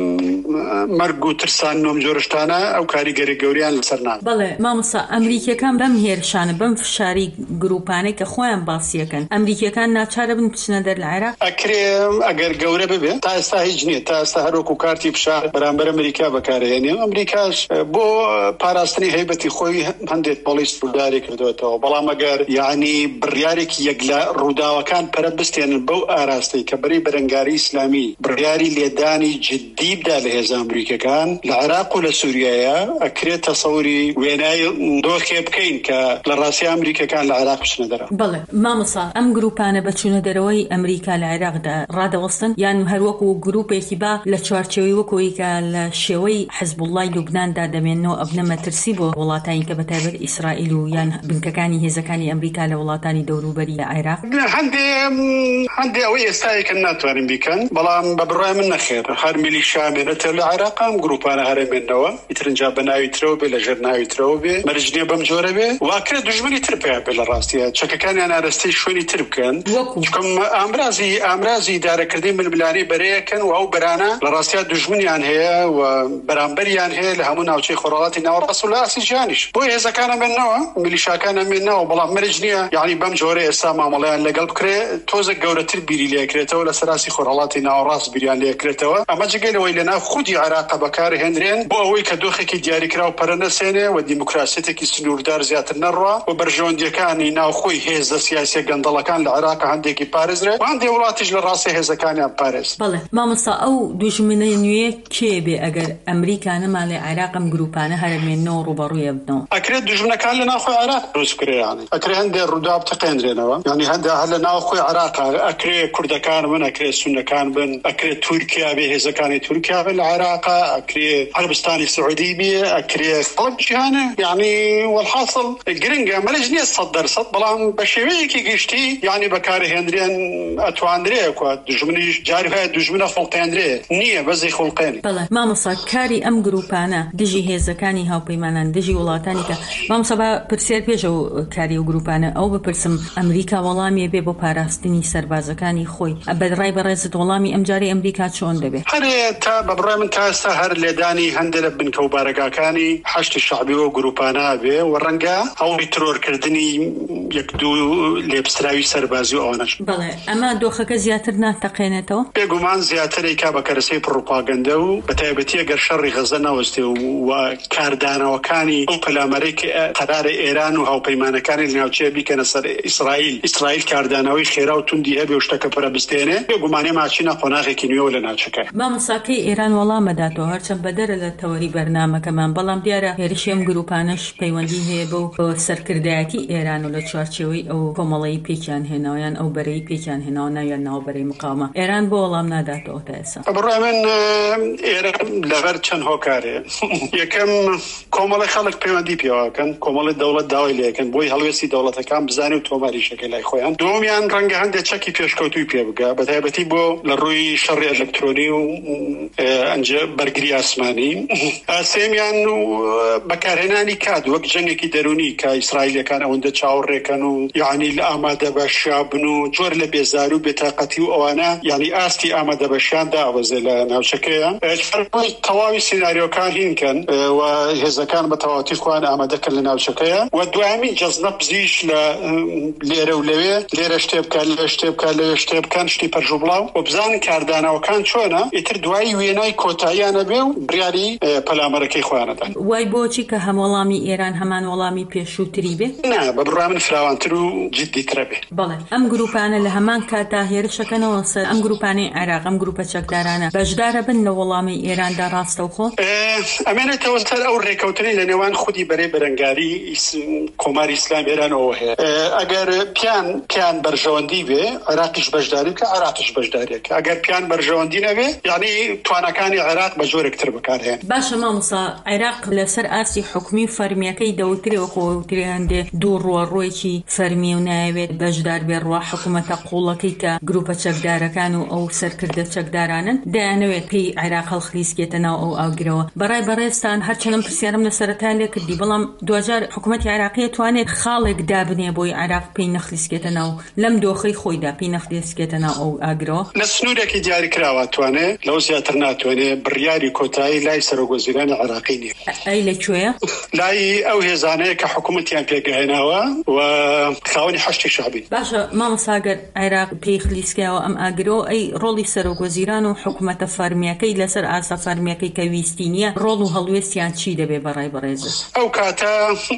مەرگ و ترسان نۆم جۆرشتانە ئەو کاریگەری گەوریان لەسەر نان. بەڵێ مامۆستا ئەمریکیەکان بەم هێرشانە بەم فشاری گروپانەی کە خۆیان باسیەکەن ئەمریکیەکان ناچارە بن بچنە دەر لە عێراق؟ ئەکرێ ئەگەر گەورە ببێ تا ئێستا هیچ نییە تا ئێستا هەروەکو کارتی فشار بەرامبەر ئەمریکا بەکارهێنێ ئەمریکاش بۆ پاراستنی هەیبەتی خۆی هەندێک پۆلیس ڕووداری کردوێتەوە بەڵام ئەگەر یعنی بڕیارێکی یەکلا ڕووداوەکان پەرە بستێنن بەو ئاراستەی کە بەری بەرەنگاری ئیسلامی بڕیاری لێدانی جدی بدا لە هێزە ئەمریکەکان لە عێراق و لە سووریایە ئەکرێت تەسەوری وێنای دۆخێ بکەین کە لە ڕاستی ئەمریکەکان لە عێراق بچنە دەرەوە. بەڵێ مامۆستا ئەم گروپانە بەچوونە دەرەوەی ئەمریکا لە عێراقدا ڕادەوەستن یان هەروەکو گروپێکی با لە چوارچێوەی وەکەوەی کە لە شێوەی حەزبوڵڵای لوبناندا دەمێنەوە ئەبنە مەترسی بۆ وڵاتانی کە بەتایبەت ئیسرائیل و یان بنکەکانی هێزەکانی ئەمریکا لە وڵاتانی دەوروبەری لە عێراق؟ هەندێ ئەوەی ئێستایەکە ناتوانین بیکەن بەڵام بە بڕای من نەخێر هەر میلیشیا بێنێتە لە عێراق ئەم گروپانە هەرێمێنەوە ئیترنجا بە ناوی ترەوە بێ لە ژێر ناوی ترەوە بێ مەرجنیە بەم جۆرە بێ واکرێت دوژمنی تر پێیان بێ لە ڕاستیە چەکەکانیان ئاراستەی شوێنی تر بکەن چکەم ئامرازی دارەکردی ململانی بەرەیەکەن و ئەو بەرانە لە ڕاستیە دوژمنیان هەیە و بەرامبەریان هەیە لە هەموو ناوچەی خۆرهەڵاتی ناوەڕاست و لە ئاسی ژیانیش بۆی هێزەکانە بێنەوە میلیشاکانە بێنەوە بەڵام مەرجنیە یعنی بەم جۆرە ئێستا مامەڵەیان لەگەڵ بکرێ تۆزە گەورەتر بیری لێکرێتەوە لە سەراسی خۆرهەڵاتی ناوەڕاست بیریان لێکرێتەوە ئەمە جگەلەوەی لەناو خودی عێراق بەکارهێنرێن بۆ ئەوەی کە دۆخێکی دیاریکرا و پەرە نەسێنێ و دیموکراسیەتێکی سنووردار زیاتر نەڕوا و بەرژەوەندیەکانی ناوخۆی هێزە سیاسیە گەندەڵەکان لە عێراق هەندێکی پارێزرێ و هەندێک وڵاتیش لە ڕاستی هێزەکانیان پارێز. بەڵێ مامۆستا ئەو دوژمنە نوێ کێ بێ ئەگەر ئەمریکا نەماڵێ عێراقم گروپانە هەرێمێنەوە ڕوبەڕوویە بنەوە؟ ئەکرێت دوژمنەکان لە ناوخۆی عێراق دروست کرێیانی ئەکرێ هەندێک ڕوودا بتەقێنرێنەوە یعنی هەندێک هەر لە ناوخۆی عێراق ئەکرێ کوردەکان بن ئەکرێ سونەکان بن ئەکرێ تورکیا بێ هێزەکانی تورکیا بن لە عێراق ئەکرێ عەربستانی سعودی بێ ئەکرێ خەڵک جیهانە یعنی والحاصل گرنگە مەلەج نییە 100% بەڵام بە شێوەیەکی گشتی یعنی بەکارهێنرێن ئەتواندرێ کوا دوژمنیش جاری هەیە دوژمنە خۆڵقێنرێ نییە بەزی خۆڵقێنی. بەڵێ مامۆستا کاری ئەم گروپانە دژی هێزەکانی هاوپەیمانان دژی وڵاتانی کە مامۆستا بە پرسیار پێشەوە کاری و گروپانە ئەو بپرسم ئەمریکا وەڵامی بێ بۆ پاراستنی سەربازەکانی خۆی بەدڕای بەڕێزت وەڵامی ئەمجاری ئەمریکا چۆن دەبێت؟ هەرێ تا بە بڕای من تا ئێستا هەر لێدانی هەندێک لە بنکە و بارەگاکانی حەشتی شەعبی و گروپانە بێ و ڕەنگە هەوڵی ترۆرکردنی یەک دوو لێپسراوی سەربازی و ئەوانەش. بەڵێ ئەمە دۆخەکە زیاتر ناتەقێنێتەوە؟ بێگومان زیاترێک کا بە کەرەسەی پڕۆپاگەندە و بە تایبەتی ئەگەر شەڕی غەزە نەوەستێ و کاردانەوەکانی ئەو پەلامەرەی قەرارە ئێران و هاوپەیمانەکانی ناوچەیە بیکەنە سەر ئیسرائیل کاردانەوەی خێرا و توندی هەبێ و شتەکە پەرە بستێنێ بێگومانێ ماچینە قۆناغێکی نوێ لە ناوچەکە. مامۆستاکەی ئێران وەڵامەداتەوە هەرچەند بەدەرە لە تەوەری بەرنامەکەمان بەڵام دیارە هێرشێم گروپانەش پەیوەندی هەیە بۆ سەرکردایەتی ئێران و لە چوارچێوەی ئەو کۆمەڵەی پێکیان هێناویان ئەو بەرەی پێکیان هێناوە ناویان ناوبەرەی مقاومە ئێران بۆ وەڵام ناداتەوە تا ئێستا. بەڕای من ئێران لەبەر چەند هۆکارێ یەکەم کۆمەڵی خەڵک پەیوەندی پێوەکەن کۆمەڵی دەوڵەت داوای لێکن بۆی هەڵوێستی دەوڵەتەکان بزانێ و تۆماریشەکە لای خۆیان دومیان ڕەنگە هەندێک چەکی پێشکەوتوی پێ بگا بە تایبەتی بۆ لە ڕووی شەڕی ئەلکترۆنی و بەرگری ئاسمانی سێمیان بەکارهێنانی کات وەک جەنگێکی دەرونی کە ئیسرائیلەکان ئەوەندە چاوەڕێکەن و یعنی لە ئامادە بەشابن و جۆر لە بێزار و بێتاقەتی و ئەوانە یعنی ئاستی ئامادە بەشیان داوەزێ لە ناوچەکەیە تەواوی سیناریۆکان هینکەن و هێزەکان بە تەواوەتی خۆیان ئامادەکەن لە ناوچەکەیە و دوایمی جەزنە پزیش لە لێرە و لەوێ لێرە شتێ بکە لێ شتێ بکە لێ شتێ بکەن شتی پەرژوو بڵاو و بزانن کاردانەوەکان چۆنە ئیتر دوای وێنای کۆتاییانە بێ و بڕیاری پەلامەرەکەی خۆیانەدەن. وای بۆچی بۆچی کە هەم وەڵامی ئێران هەمان وەڵامی پێشووتری بێ؟ نا بەبڕا من فراوانتر و جددیترە بێ. بەڵێ ئەم گروپانە لە هەمان کاتا هێرشەکەنەوە سەر ئەم گروپانەی عێراق، ئەم گروپە چەکدارانە بەشدارە بن لە وەڵامی ئێراندا ڕاستەوخۆ؟ ئەمێنێتەوە سەر ئەو ڕێکەوتنی لە نێوان خودی بەرەی بەرەنگاری کۆماری ئیسلام ئێرانەوە هەیە. ئەگەر پیان بەرژەوەندی بێ عێراقیش بەشداری بکە، عێراقیش بەشداریەکە. ئەگەر پیان بەرژەوەندی نەبێ یعنی توانەکانی عێراق بە جۆرێکتر بەکارهێن. باشە مامۆستا، عێراق لەسەر ئاسی حکومی فەرمیەکەی دەوترێەوە خۆوتری هەندێ دوو ڕۆیەکی فەرمی و نایەوێت بەشدار بێ ڕوا حکوومەتە قوڵەکەی کە گروپە چەکدارەکان و ئەو سەرکردە چەکدارانن دەیانەوێت پێی عێراق هەڵخلیسکێتە ناو ئەو ئاگرەوە. بەڕای بەڕێستان هەرچەندم پرسیارم لە سەرەتا لێ کردی، بەڵام دوجار حکوومەتی عێراقی توانێت خاڵێک دابنێ بۆی عێراق پێی نەخلیسکێتە ناو لەم دۆخەی خۆیدا پێی نەخلیسکێتە ناو ئەو ئاگرەوە. لە سنوورێکی دیاری کراوە توانێت لەو زیاتر ناتوانێت بڕیاری کۆتایی لای سەرۆکوەزیرانی عێراقی نییە. ئەی لەکوێیە؟ لای ئەو هێزانەیە کە حکوومەتیان پێگەهێناوە و خاوەنی حەشتی شعبی. باشە مامۆساگەر عێراق پێی خلیسکیاوە ئەم ئاگرەوە، ئەی ڕۆڵی سەرۆکوەزیران و حکوومەتە فەرمیەکەی لەسەر ئاسا فەرمیەکەی کە ویستی نییە ڕۆڵ و هەڵوێستیان چی دەبێ بەڕای بەڕێزە؟ ئەو کاتە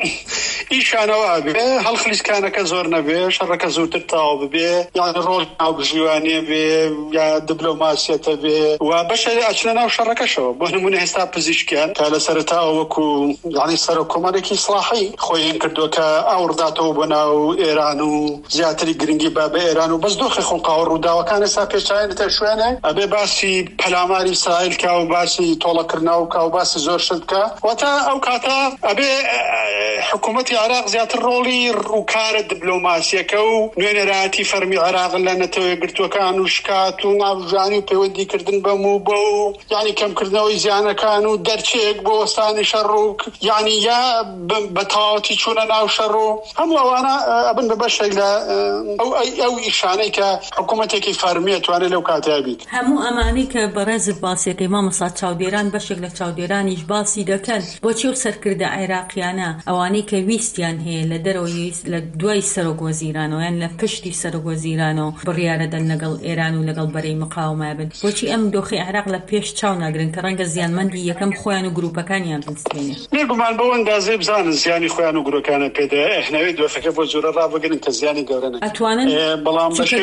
ئیشانەوە بێ هەڵخلیسکانەکە زۆر نەبێ، شەڕەکە زووتر تاو ببێ، یان ڕۆڵ ناوبژیوانێ بێ یا دیپلۆماسیەتە بێ و بەشە ئەچنە ناو شەڕەکەشەوە. بۆ نمونە ئێستا پزیشکیان تا لە سەرەتاوە وەکو یعنی سەرۆک کۆمەڵێکی ئیسلاحی خۆی هێن کردووە کە ئاورداتەوە بۆ ناو ئێران و زیاتری گرنگی با بە ئێران و بەس دۆخی خۆنقاوە ڕووداوەکان ئێستا پێچایەنێتە شوێنە ئەبێ باسی پەلاماری ئیسرائیل کا و باسی تۆڵەکردنەوە کا و باسی زۆر شت بکە. واتە ئەو کاتە ئەبێ حکوومەتی عێراق زیاتر ڕۆڵی ڕووکارە دیپلۆماسیەکە و نوێنەرایەتی فەرمی عێراق لە نەتەوەی گرتوەکان و شکات و ناوژانی و پەیوەندیکردن بەم و بۆ یعنی کەمکردنەوەی زیانەکان و دەرچێک بۆ وەستانی شەڕ و یعنی یا بەتەواوەتی چوونە ناو شەڕ و هەموو ئەوانە ئەبن بە بەشێک لە ئەو ئیشانەی کە حکوومەتێکی فەرمیە توانێت لەو کاتەیە بیت. هەموو ئەمانەی کە بەڕێزت باسیەکەی مامۆستا چاودێران بەشێک لە چاودێرانیش باسی دەکەن، بۆچی و سەرکردە عێراقیانە ئەوانەی کە ویستیان هەیە لە دەرەوەی لە دوای سەرۆکوەزیرانەوە یان لە پشتی سەرۆکوەزیرانەوە بڕیارە دەن لەگەڵ ئێران و لەگەڵ بەرەی مقاومە بن، بۆچی ئەم دۆخی عێراق لە پێش چاو ناگرن کە ڕەنگە زیانمەندی یەکەم خۆیان و گروپەکانیان بنسبێنێ؟ نێگومان بەو ئەندازێ بزانن زیانی خۆیان و گروپەکانە پێدا هەنەوەی دۆخەکە بۆ جۆرە ڕابگرن کە زیانی گەورە ئەتوانن. بەڵام بە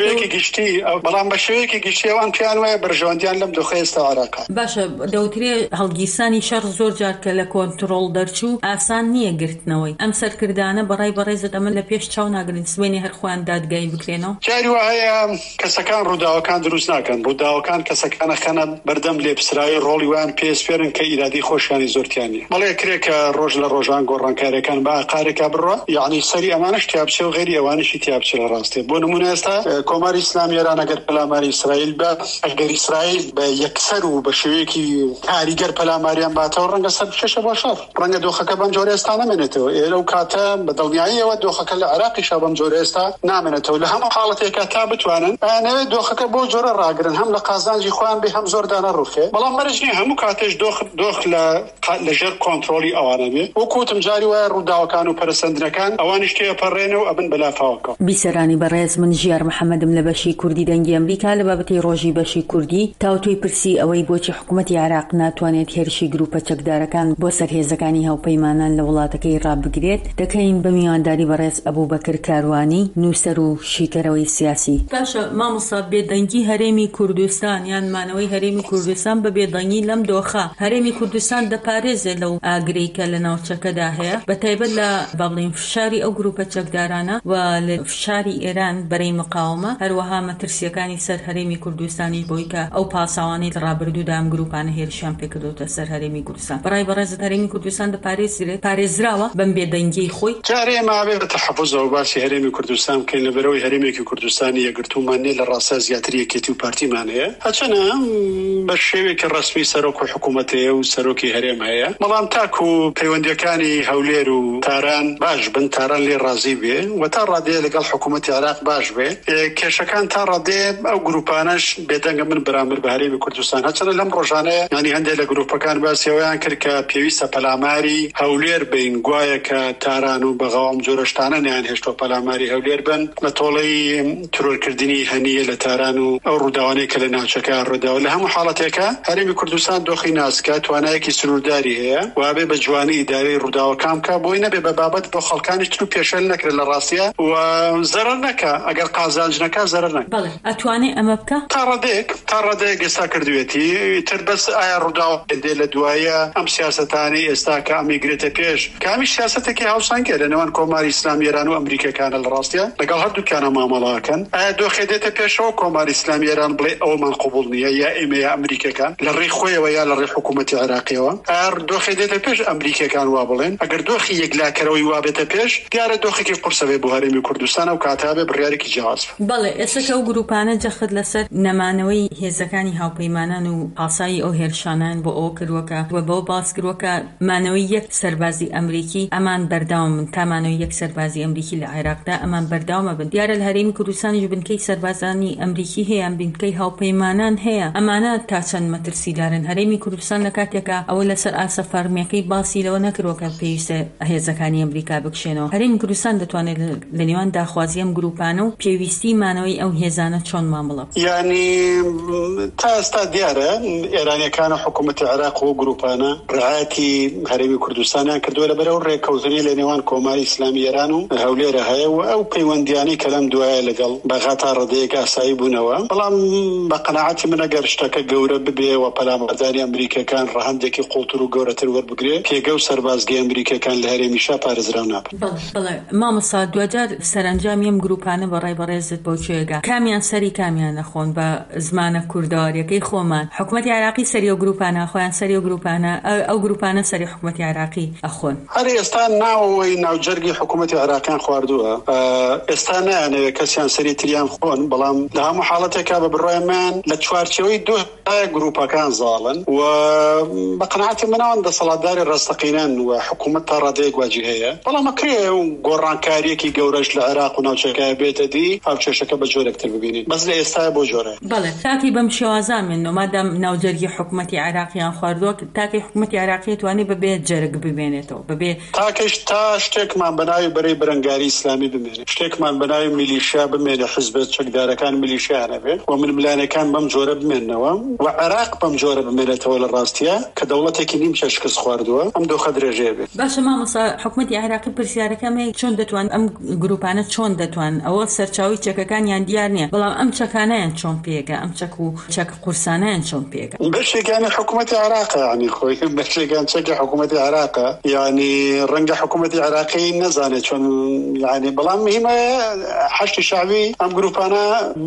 شێوەیەکی گشتی ئەوان پیان وایە بەرژەوەندیان لەم دۆخەی ئێستا عێراقا. باشە دەوترێ هەڵگیرسانی شەڕ زۆر جار کە لە کۆنتڕۆڵ دەرچوو ئاسان نییە گرتنەوەی ئەم سەرکردانە بەڕای بەڕێزت ئەمە لە پێش چاو ناگرن سوێنی هەر خۆیان دادگایی بکرێنەوە. جاری وایە کەسەکان ڕووداوەکان دروست ناکەن، ڕووداوەکان کەسەکانە خەنە بەردەم لێپسرایی ڕۆڵی وان پێسپێرن کە ئیرادی خۆشیانی زۆرتیانە. بەڵێ کرێکە ڕۆژ لە ڕۆژان گۆڕانکاریەکان بە قارێکا بڕوە یعنی سەری ئەمانش تیابچێ و غێری ئەوانشی تیابچێ لە ڕاستێ. بۆ نمونە ئێستا کۆماری ئیسلامی ئێران ئەگەر پەلاماری ئیسرائیل بە ئەگەر ئیسرائیل بە یەکسەر و بە شێوەیەکی کاریگەر پەلاماریان باتەوە ڕەنگە سەر بکەشە بۆ شەڕ، ڕەنگە دۆخەکە بەم جۆرە ئێستا نامێنێتەوە. ئێرە و کاتە بە دڵنیاییەوە دۆخەکە لە عێراقیشا بەم جۆرە ئێستا نامێنێتەوە. لە هەموو حاڵەتێکە تا بتوانن ئەنەوێت دۆخەکە بۆ جۆرە ڕاگرن هەم لە قازانجی خۆیان بێ هەم زۆر دانە ڕوخێ. بەڵام بەرج نیە هەموو کاتێش دۆخ لەژێر کۆنتڕۆلی ئەوانە بێ. وەکوتم جاری وایە ڕووداوەکان و پەرسەندنەکان ئەوانیش تێپەڕێنەوە ئەبن بەلافاوەکە. بیسەرانی بەڕێز من ژیار محەممەدم لە بەشی کوردی دەنگی ئەمریکا لە بابەتی ڕۆژی بەشی کوردی تاوتوی پرسی ئەوەی بۆچی حکوومەتی عێراق ناتوانێت هێرشی گروپە چەکدارەکان بۆ سەرهێزەکانی هاوپەیمانان لە وڵاتەکەی ڕابگرێت دەکەین بە میوانداری بەڕێز ئەبوبەکر کاروانی نووسەر و شیکەرەوەی سیاسی. باشە مامۆستا بێدەنگی هەرێمی کوردستان یان مانەوەی هەرێمی کوردستان بە بێدەنگی لەم دۆخە هەرێمی کوردستان دەپارێزێت لەو ئاگرەی کە لە ناوچەکەدا هەیە بەتایبەت لە بەڵێن فشاری ئەو گروپە چەکدارانە و لە فشاری ئێران بەرەی مقاومە هەروەها مەترسیەکانی سەر هەرێمی کوردستانی بۆی کە ئەو پاساوانەی ڕابردوودا ئەم گروپانە هێرشیان پێکردوتە سەر هەرێمی کوردستان. بەڕای بەڕێزت هەرێمی کوردستان دەپارێزرێت پارێزراوە بەم بێدەنگی خۆی. جارێ مابێ بە تەحەفوزەوە باسی هەرێمی کوردستان بکەین لەبەرەوەی هەرێمێکی کوردستانی یەکگرتوومان نیە لە ڕاستە زیاتر یەکێتی و پارتیمان هەیە هەچەنە بە شێوێکی ڕەسمی سەرۆک و حکوومەت هەیە و سەرۆکی هەرێم هەیە بەڵام تاکو پەیوەندیەکانی هەولێر و تاران باش بن تاران لێ ڕازی بێ و تا ڕادەیە لەگەڵ حکوومەتی عێراق باش بێ کێشەکان تا ڕادەیە ئەو گروپانەش بێدەنگە من بەرامبەر بە هەرێمی کوردستان هەچەنە لەم ڕۆژانەیە ینی هەندێک لە گروپەکان باسیەوەیان کرد کە پێویستە پەلاماری هەولێر بین گوایە کە تاران و بەغاوم جۆرەشتانە نیان هێشتۆ پەلاماری هەولێر بن بە تۆڵەی ترۆرکردنی هەنیە لە تاران و ئەو ڕووداوانەی کە لە ناوچەکە ڕووداوە لە هەموو حاڵەتێکە هەرێمی کوردستان دۆخی ناسکە توانایەکی سنوورداری هەیە و ئابێ بە جوانی ئیدارەی ڕووداوەکان بکە بۆی نەبێ بە بابەت بۆ خەڵکانی تر پێشەل نەکرێت لە ڕاستیە و زەرەر نەکە ئەگەر قازانج نەکە زەرەر نەکە. بەڵێ ئەتوانێ ئەمە بکە تا ڕادەیەک ئێستا کردوێتی تر بەس ئایا ڕووداوە دێ لە دوایە ئەم سیاسەتانی ئێستا کە ئەمیگرێتە پێش کامی سیاسەتێکی هاوسانگە لە نێوان کۆماری ئیسلامی ئێران و ئەمریکەکانە لە ڕاستیە لەگەڵ هەردووکانە مامەڵاکەن ئایا دۆخێ دێتە پێشەوە کۆماری ئیسلامی ئێران بڵێ ئەومان قبول نییە یا ئێمە یا ئەمریکەکان لە ڕێی خۆیەوە یا لە ڕێی حکوومەتی عێراقیەوە ئەر دۆخێ دێتە پێش ئەمریکەکان وا بڵێن ئەگەر دۆخی یەکلاکەرەوەی وابێتە پێش دیارە دۆخێکی قورسەوێ بۆ هەرێمی کوردستان و کاتابێ بڕیارێکی جیاواز. بەڵێ ئێستا ئەو گروپانە جەخت لەسەر نەمانەوەی هێزەکانی هاوپەیمانان و ئاسایی ئەو هێرشانان بۆ ئەو کردووەکە و بەو باس کردووەکە مانەوەی یەک سەربازی ئەمریکی ئەمان بەرداوم من تامانەوەی یەک سەربازی ئەمریکی لە عێراقدا ئەمان بەرداومە بن دیارە لە هەرێمی کوردستانیش بنکەی سەربازانی ئەمریکی هەیە بنکەی هاوپەیمانان هەیە ئەمانە تا چەند مەترسیدارن هەرێمی کوردستان لە کاتێکە ئەوە لەسەر ئاسە فەرمیەکەی باسی لەوە نەکردووەکە پێویستە هێزەکانی ئەمریکا بکشێنەوە هەرێمی کوردستان دەتوانێت لە نێوان داخوازی ئەم گروپانە و پێویستی مانەوەی ئەو هێزانە چۆن مامەڵە یعنی تا ئێستا دیارە ئێرانیەکانە حکوومەتی عێراق و گروپانە ڕعایەتی هەرێمی کوردستانیان کردووە لەبەرەوە ڕێکەوتنی لە نێوان کۆماری ئیسلامی ئێران و هەولێرە هەیە و ئەو پەیوەندیانەی کە لەم دوایە لەگەڵ بەغاتا ڕێدەیەک ئاسایی بوونەوە بەڵام بە قەناعەتی من ئەگەر شتەکە گەورە ببێ و پەلامەردانی ئەمریکەکان ڕەهەندێکی قوڵتر و گەورەتر وەربگرێ پێگە و سەربازگەی ئەمریکەکان لە هەرێمیشا پارێزراو نابن. بەڵێ مامۆستا دوجار سەرنجامی ئەم گروپانە بەڕای بەڕێزت بۆ کوێگا کامیان سەری کامیان نەخۆن بە زمانە کورداوەریەکەی خۆمان حکوومەتی عێراقی سەری ئەو گروپانە خۆیان سەری ئەو گروپانە ئەو گروپانە سەری حکوومەتی عێراقی ئەخۆن هەر ئێستا ناوەوەی ناوجەرگی حکوومەتی عێراقیان خواردووە ئێستا نایانەوێت کەسیان سەری تریان خۆن بەڵام لە هەموو حاڵەتێکا بە بڕۆیمان لە چوارچەوەی دوو گروپەکان زاڵن و بە قەناعەتی منەوەن دەسەڵاتداری ڕاستەقینەن و حکوومەت تا ڕادەیەک واجی هەیە بەڵام ئەکرێ گۆڕانکاریەکی گەورەش لە عێراق و ناوچەکە بێتە دی ئەو کێشەکە بە جۆرێکتر ببینین بەس لە ئێستا بۆ جۆرە. بەڵێ تاکی بەم شێوازامێنەوە مادام ناوجەرگی حکوومەتی عێراقیان خواردووە تاکی حکوومەتی عێراقی توانی بەبێ جەرگ ببێنێتەوە بەبێ تاکەش تا شتێکمان بەناوی بەرەی بەرەنگاری ئیسلامی بمێنێت شتێکمان بەناوی میلیشیا بمێنێ حزبێت چەکدارەکان میلیشیانە بێت و ململانەکان بەم جۆرە بمێننەوە و عێراق بەم جۆرە بمێنێتەوە لە ڕاستیە کە دەوڵەتێکی نیمچە شکست خواردووە ئەم دۆخە درێژەیە بێت. باشە مامۆستا حکوومەتی عێراقی پرسیارەکەمێ چۆن دەتوان ئەم گروپانە چۆن دەتوان ئەوە سەرچاوی چەکەکانیان دیار نییە بەڵام ئەم چەکانیان چۆن پێگە ئەم چەک و چەک قورسانیان چۆن پێگە بەشێکانی حکوومەتی عێراقە ینی خۆی بەشێکان چەکی حکوومەتی عێراقە ینی ڕەنگە حکوومەتی عێراقی نەزانێت چۆن ینی بەڵام مهمە حەشتی شعبی ئەم گروپانە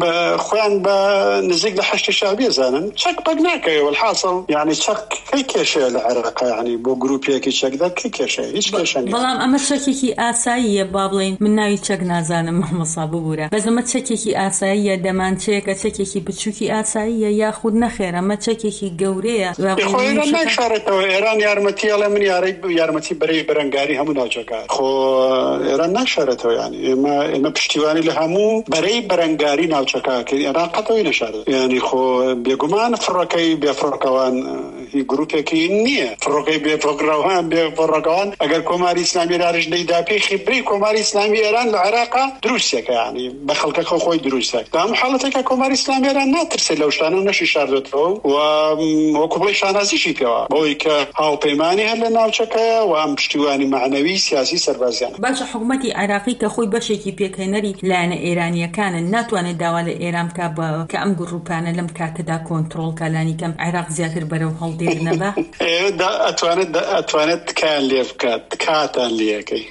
خۆیان بە نزیک لە حەشتی شعبی زانن چەک بەک ناکەوە الحاصل ینی چەک کەی کێشەیە لە عێراق ینی بۆ گروپیەکی چەکدا کەی کێشەیە هیچ کێشە نیە بەڵام ئەمە چەکێکی ئاساییە با بڵێن من ناوی چەک نازانم مامۆستا ببوورە بەس ئەمە چەکێکی ئاساییە دەمانچەیەکە چەکێکی بچووکی ئاساییە یاخود نەخێر ئەمە چەکێکی گەورەیە ناشارێتەوە ئێران یارمەتیڵە من یارمەتی بەرەی بەرەنگاری هەموو ناوچەکان خۆ ئێران ناشارێتەوە ینی ئێمە پشتیوانی لە هەموو بەرەی بەرەنگاری ناوچەکە ئێران قەتەوەی نەشارێت ینی خۆ بێگومان فڕەکەی بێفڕەکەوان هی گروپێکی نییە فڕۆکەی بێفڕەکەوان بێفڕەکەوان ئەگەر کۆماری ئیسلامی ئێرانش دەیدا پێی بڕی کۆماری ئیسلامی ئێران لە عێراقا دروستێکە ینی بە خەڵکەکە خۆی دروستە لە هەموو حاڵەتێکە کۆماری ئیسلامی ئێران ناترسێت لەو شتانە نەشی شاردوێتەوە و وەکو بڵێ شانازیشی پێوە بۆی کە هاوپەیمانی هەر لە ناوچەکەیە و ئەم پشتیوانی معنەوی سیاسی سەربازیان باشە حکوومەتی عێراقی کە خۆی بەشێکی پێکهێنەری لایەنە ئێرانیەکانن ناتوانێت داوا لە ئێران بکە کە ئەم گروپانە لەم کاتەدا کۆنتڕۆڵ کەلانی کەم عێراق زیاتر بەرەو هەڵدێر نەبە ئەتوانێت تکایان لێ بکات کاتان لێەکەی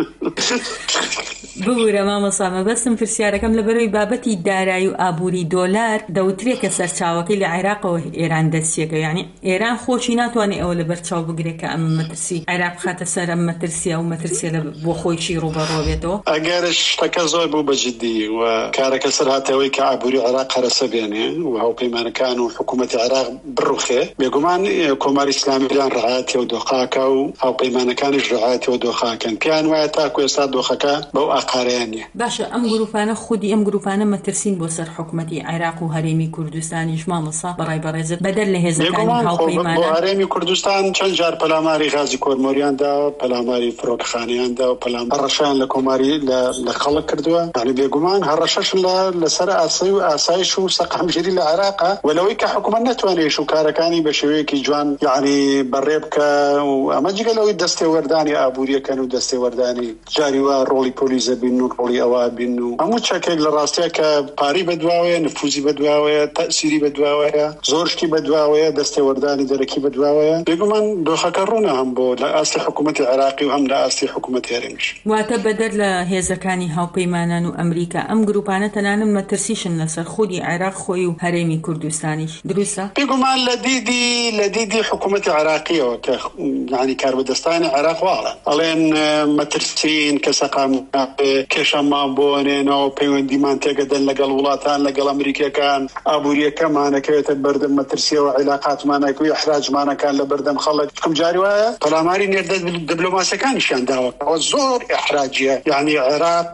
ببوورە مامۆستا مەبەستم پرسیارەکەم لەبەرەوەی بابەتی دارایی و ئابووری دۆلار دەوترێت کە سەرچاوەکەی لە عێراقەوە ئێران دەستیەکە یعنی ئێران خۆشی ناتوانێت ئەوە لەبەر چاو بگرێت کە ئەم مەترسی عێراق خاتە سەر ئەم مەترسیە و مەترسیە بۆ خۆیشی ڕوبەڕۆ بێتەوە ئەگەر شتەکە زۆر بوو بەجددی و کارەکە سەرهاتەوەی کە ئابووری عێراق قەرەسە بێنێ و هاوپەیمانەکان و حکوومەتی عێراق بڕوخێ بێگومان کۆماری ئیسلامیان ڕعایەتی و دۆخاکە و هاوپەیمانەکانیش ڕعایەتی و دۆخاکەن پیان وایە تاکو ئێستا دۆخەکە بەو قارەیانە. باشە ئەم گروپانە خودی ئەم گروپانە مەترسین بۆ سەر حکوومەتی عێراق و هەرێمی کوردستانیش مامەسا بەڕای بەڕێزت بەدەر لە هێزەکانی هاوپەیمانان. بۆ هەرێمی کوردستان چەند جار پەلاماری غازی کۆرمۆریاندا، پەلاماری فرۆکەخانەیاندا و پەلام هەڕەشیان لە کۆماری لە خەڵک کردووە. یعنی بێگومان هەڕەشەش لەسەر ئاسایی و ئاسایش و سەقامژێری لە عێراقا، وەلەوەی کە حکوومەت نەتوانێت شوکارەکانی بە شێوەیەکی جوان یعنی بەڕێ بکە و ئەمە جگەلەوەی دەستێوەردانی ئابووریەکەن و دەستێوەردانی جاریوە ڕۆڵی پۆلیسە بین و ڕۆڵی ئەوە بین و هەموو چەکێک لە ڕاستیە کە پاری بەدواوەیە، نفوزی بەدواوەیە، تەسیری بەدواوەیە، زۆرشتی بەدواوەیە، دەستێوەردانی دەرەکی بەدواوەیە. بێگومان دۆخەکە ڕوونە هەم بۆ لە ئاستی حکوومەتی عێراقی و هەم لە ئاستی حکوومەتی هەرێمیش. واتە بەدەر لە هێزەکانی هاوپەیمانان و ئەمریکا ئەم گروپانە تەنانەت مەترسیشن لەسەر خودی عێراق خۆی و هەرێمی کوردستانیش، دروستە؟ بێگومان لە دیدی حکوومەتی عێراقیەوە کە یعنی کاربەدەستانی عێراق واڵە ئەڵێن مەترسین کە سەقام کێشەمان بۆنێنەوە پەیوەندیمان تێگەدەن لەگەڵ وڵاتان لەگەڵ ئەمریکیەکان ئابووریەکەمانەکەوێتە بەردەم مەترسیەوە عیلاقاتمانەکەی احراجمانەکان لە بەردەم خەڵک کەم جاری وایە پەلاماری نێردە دیپلۆماسیەکانیشیان داوە ئەوە زۆر احراجیە. یعنی عێراق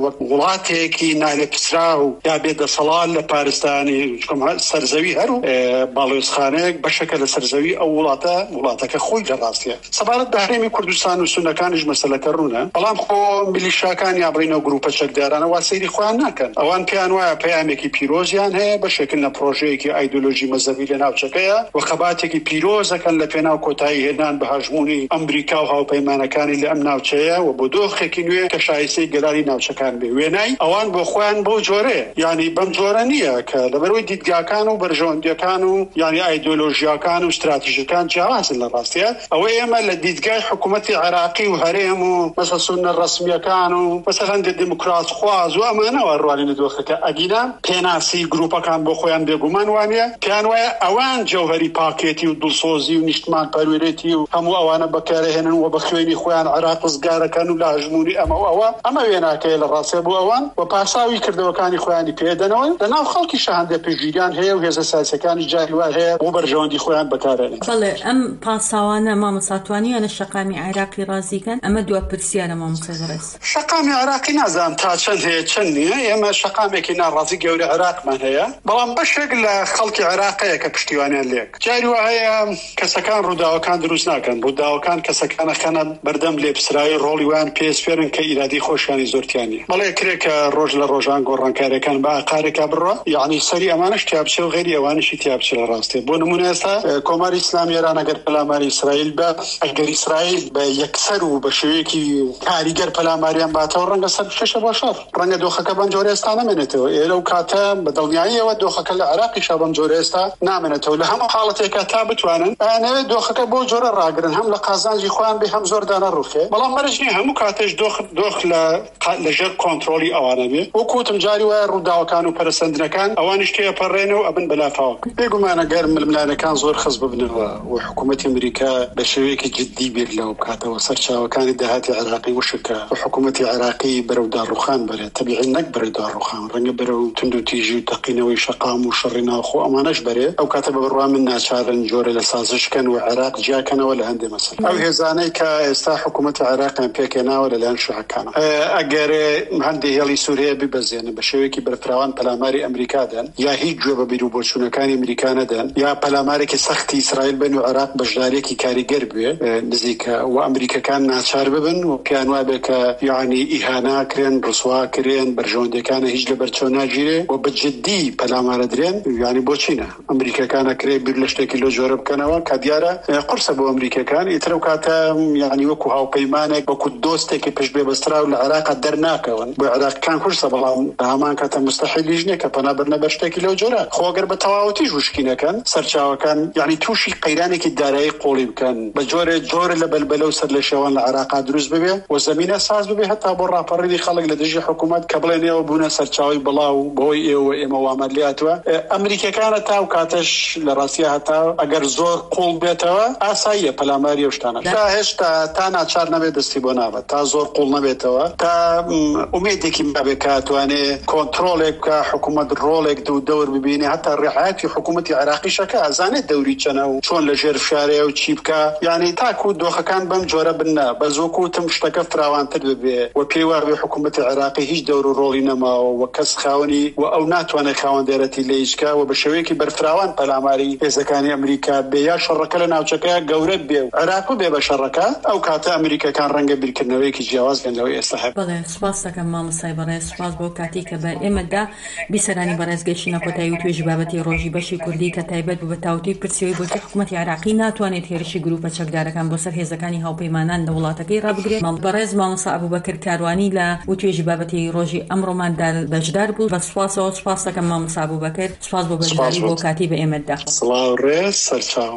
وڵاتێکی نالێپسرا و یا بێدەسەڵات لە پارستانی سەرزەوی هەر و باڵێۆزخانەیەک بەشەکە لە سەرزەوی ئەو وڵاتەکە خۆی لە ڕاستیە. سەبارەت بە هەرێمی کوردستان و سونەکانیش مەسەلەکە ڕوونە، بەڵام خۆ میلیشاکان یا بڕینەوە گروپە چەکدارانە وا سەیری خۆیان ناکەن. ئەوان پێیان وایە پەیامێکی پیرۆزیان هەیە بەشێکن لە پرۆژەیەکی ئایدۆلۆژی مەزەبی لە ناوچەکەیە و خەباتێکی پیرۆزەکەن لە پێناو کۆتایی هێنان بە هەژمونی ئەمریکا و هاوپەیمانەکانی لە ئەم ناوچەیە و بۆ دۆخێکی نوێ کە شایستەی گەلانی ناوچەکان بێ. وێنای ئەوان بۆ خۆیان بۆ جۆرەیە، یعنی بەم جۆرە نییە کە لەبەرەوەی دیدگاکان و بەرژەوەندیەکان و یعنی ئایدۆلۆژیاکان و استراتیژیەکان جیاوازن لە ڕاستیە. ئەوە ئێمە لە دیدگای حکوومەتی عێراقی و هەرێم و مەسەڵ سونە ڕەسمیەکان و مەسەڵەن دیموکرات خواز و ئەمانەوە ڕوانینە دۆخەکە ئەگینا پێناسی گروپەکان بۆ خۆیان بێگومان وانە پێیان وایە ئەوان جەوهەری پاکێتی و دڵسۆزی و نیشتمان پەروێرێتی و هەموو ئەوانە بەکارهێنن و بە خوێنی خۆیان عێراق ڕزگارەکەن و لە هەژمونی ئەمە وێناکەیە لە ڕاستیە بۆ ئەوان و پاساوی کردەوەکانی خۆیانی پێدەنەوە لەناو خەڵکی شەهەندە پێشگیریان هەیە و هێزە سیاسیەکانی جاریوە هەیە بۆ بەرژەوەندی خۆیان بەکارهێنن. بەڵێ ئەم پاساوانە مامەساتوانیانە شەقامی عێراقی ڕازیکەن؟ ئەمە دووە پرسیارە مامۆستا بەڕێز. شەقامی عێراقی نازانم تا چەند هەیە چەند نییە، ئێمە شەقامێکی ناڕازی گەورە عێراقمان هەیە، بەڵام بەشێک لە خەڵکی عێراقەیە کە پشتیوانیان لێک. جاری وە هەیە کەسەکان ڕووداوەکان دروست ناکەن، ڕووداوەکان کەسەکانە خەنە بەردەم لێپسرایی ڕۆڵی وان پێسپێرن کە ئیرادی خۆشیانی زۆرتیانە. بەڵێ کرێکە ڕۆژ لە ڕۆژان گۆڕانکاریەکان بە ئاقارێکا بڕۆ، یعنی سەری ئەمانش تیابچێ و غێری ئەوانشی تیابچێ لە ڕاستێ. بۆ نمونە ئێستا کۆماری ئیسلامی ئێران ئەگەر پەلاماری ئیسرائیل بە ئەگەر ئیسرائیل بە یەکسەر و بە شێوەیەکی کاریگەر پەلاماریان باتەوە ڕەنگە سەر شەشە بۆ شەڕ، ڕەنگە دۆخەکە بەم جۆرە ئێستا نامێنێتەوە. ئێرە و کاتە بە دڵنیاییەوە دۆخەکە لە عێراقیشا بەم جۆرە ئێستا نامێنێتەوە. لە هەموو حاڵەتێکە تا بتوانن ئەنەوێت دۆخەکە بۆ جۆرە ڕاگرن، هەم لە قازانجی خۆیان بێ هەم زۆر دانە ڕوخێ، بەڵام بەرج نیە هەموو کاتێش دۆخ لەژێر کۆنتڕۆلی ئەوانە بێ. وەکوتم جاری وایە ڕووداوەکان و پەرسەندنەکان ئەوانیش تێپەڕێنەوە ئەبن بەلافاوە. بێگومانە گەر ململانەکان زۆر خەز ببنەوە و حکوومەتی ئەمریکا بە شێوەیەکی جددی بیر لەوە بکاتەوە سەرچاوەکانی داهاتی عێراقی وشکە و حکوومەتی عێراقی بەرەو داڕوخان بەرێت. تەبیعی نەک بەرەو داڕوخان، ڕەنگە بەرەو تند و تیژی و تەقینەوەی شەقام و شەڕی ناوخۆ ئەمانەش بەرێ. ئەو کاتە بە بڕوا من ناچارن جۆرە لە سازشکەن و عێراق جیاکەنەوە لە هەندێک مەسەلە. ئەو هێزانەی کە ئێستا حکوومەتی عێراقیان پێکێناوە لەلایەن شیعەکانە، ئەگەر هەندێک هێڵی سووریا ببەزێنن بە شێوەیەکی بەرفراوان پەلاماری ئەمریکا دەن، یا هیچ گوێ بە بیر و بۆچوونەکانی ئەمریکا نەدەن، یا پەلامارێکی سەختی ئیسرائیل بن و عێراق بەشدارێکی کاریگەر بوێ نزیکە و ئەمریکەکان ناچار ببن و پێیان وابێ کە یعنی ئیهانا کرێن، ڕسوا کرێن، بەرژەوەندەکانە هیچ لە بەرچۆ ناگیرێ و بە جددی پەلامارە درێن. یعنی بۆچینە ئەمریکەکانە کرێ بیر لە شتێکی لۆ جۆرە بکەنەوە کە دیارە قورسە بۆ ئەمریکەکان. ئیتر و کاتە یعنی وەکو هاوپەیمانێک وەکو دۆستێکی پشت بێبەسترا و لە عێراق دەرناکەون بۆ عێراقیەکان قورسە، بەڵام بە هەمان کاتە مستەحیلیش نییە کە پەنا بەرنە بە شتێکی لەو جۆرە. خۆگەر بە تەواوەتیش وشکینەکەن سەرچاوەکان یعنی تووشی قەیرانێکی دارایی قۆڵی بکەن بە جۆرە لە بەلبەلە و سەر لە شێوان لە عێراقا دروست ببێ و زەمینە ساز ببێ هەتا بۆ ڕاپەڕینی خەڵک لە دژی حکوومەت کە بڵێن ئێوە بوونە سەرچاوی بڵاو بۆی ئێمە وامەلیاتوە. ئەمریکەکانە تا و کاتەش لە ڕاستیە هەتا ئەگەر زۆر قوڵ بێتەوە ئاساییە پەلاماری ئەو شتانە. هێشتا تا ناچار نەبێت دەستی بۆ نابێت، تا زۆر قوڵ نەبێتەوە، تا ئومێدێکی مابێ کاتوانێ کۆنتڕۆلێک بکە، حکوومەت ڕۆڵێک دەور ببینێ، هەتا ڕێحەتی حکوومەتی عێراقیشەکە ئازانێت دەوری چەنە و چۆن لە ژێر فشارەیە و چی بکە. یعنی تاکو دۆخەکان بەم جۆرە بنە بە زۆکوتم شتەکە فراوانتر ببێ و بکەی وا بێ حکوومەتی عێراقی هیچ دەور و ڕۆڵی نەماوە و کەس خاوەنی و ئەو ناتوانێت خاوەندێرەتی لە هیچ کە و بە شێوەیەکی بەرفراوان پەلاماری هێزەکانی ئەمریکا بێ یا شەڕەکە لە ناوچەکە گەورە بێ و عێراق بێ بە شەڕەکە ئەو کاتە ئەمریکەکان ڕەنگە بیرکردنەوەیەکی جیاواز بێن لەوەی ئێستا هەیە. بەڵێ سوپاس دەکەم مامۆستای بەڕێز، سوپاس بۆ کاتی کە بە ئێمەدا بیسەرانی بەڕێز گەیشتنە کۆتایی و توێژی بابەتی ڕۆژی بەشی کوردی کە تایبەت بوو بە تاوتوی پرسیەوەی بۆچی حکوومەتی عێراقی ناتوانێت هێرشی گروپە چەکدارەکان بۆ سەر هێزەکانی هاوپەیمانان لە وڵاتەکەی ڕابگرێت. بەڕێز مامۆستا ئەبوبەکر کاروانی لە توێژی بابەتی ڕۆژی ئەمڕۆماندا بەشدار بوو. بە سوپاسەوە، سوپاس دەکەم مامۆستا ئەبوبەکر، سوپاس بۆ بەشداری بۆ کاتی بە ئێمەدا. سڵاو ڕێز سەرچاو.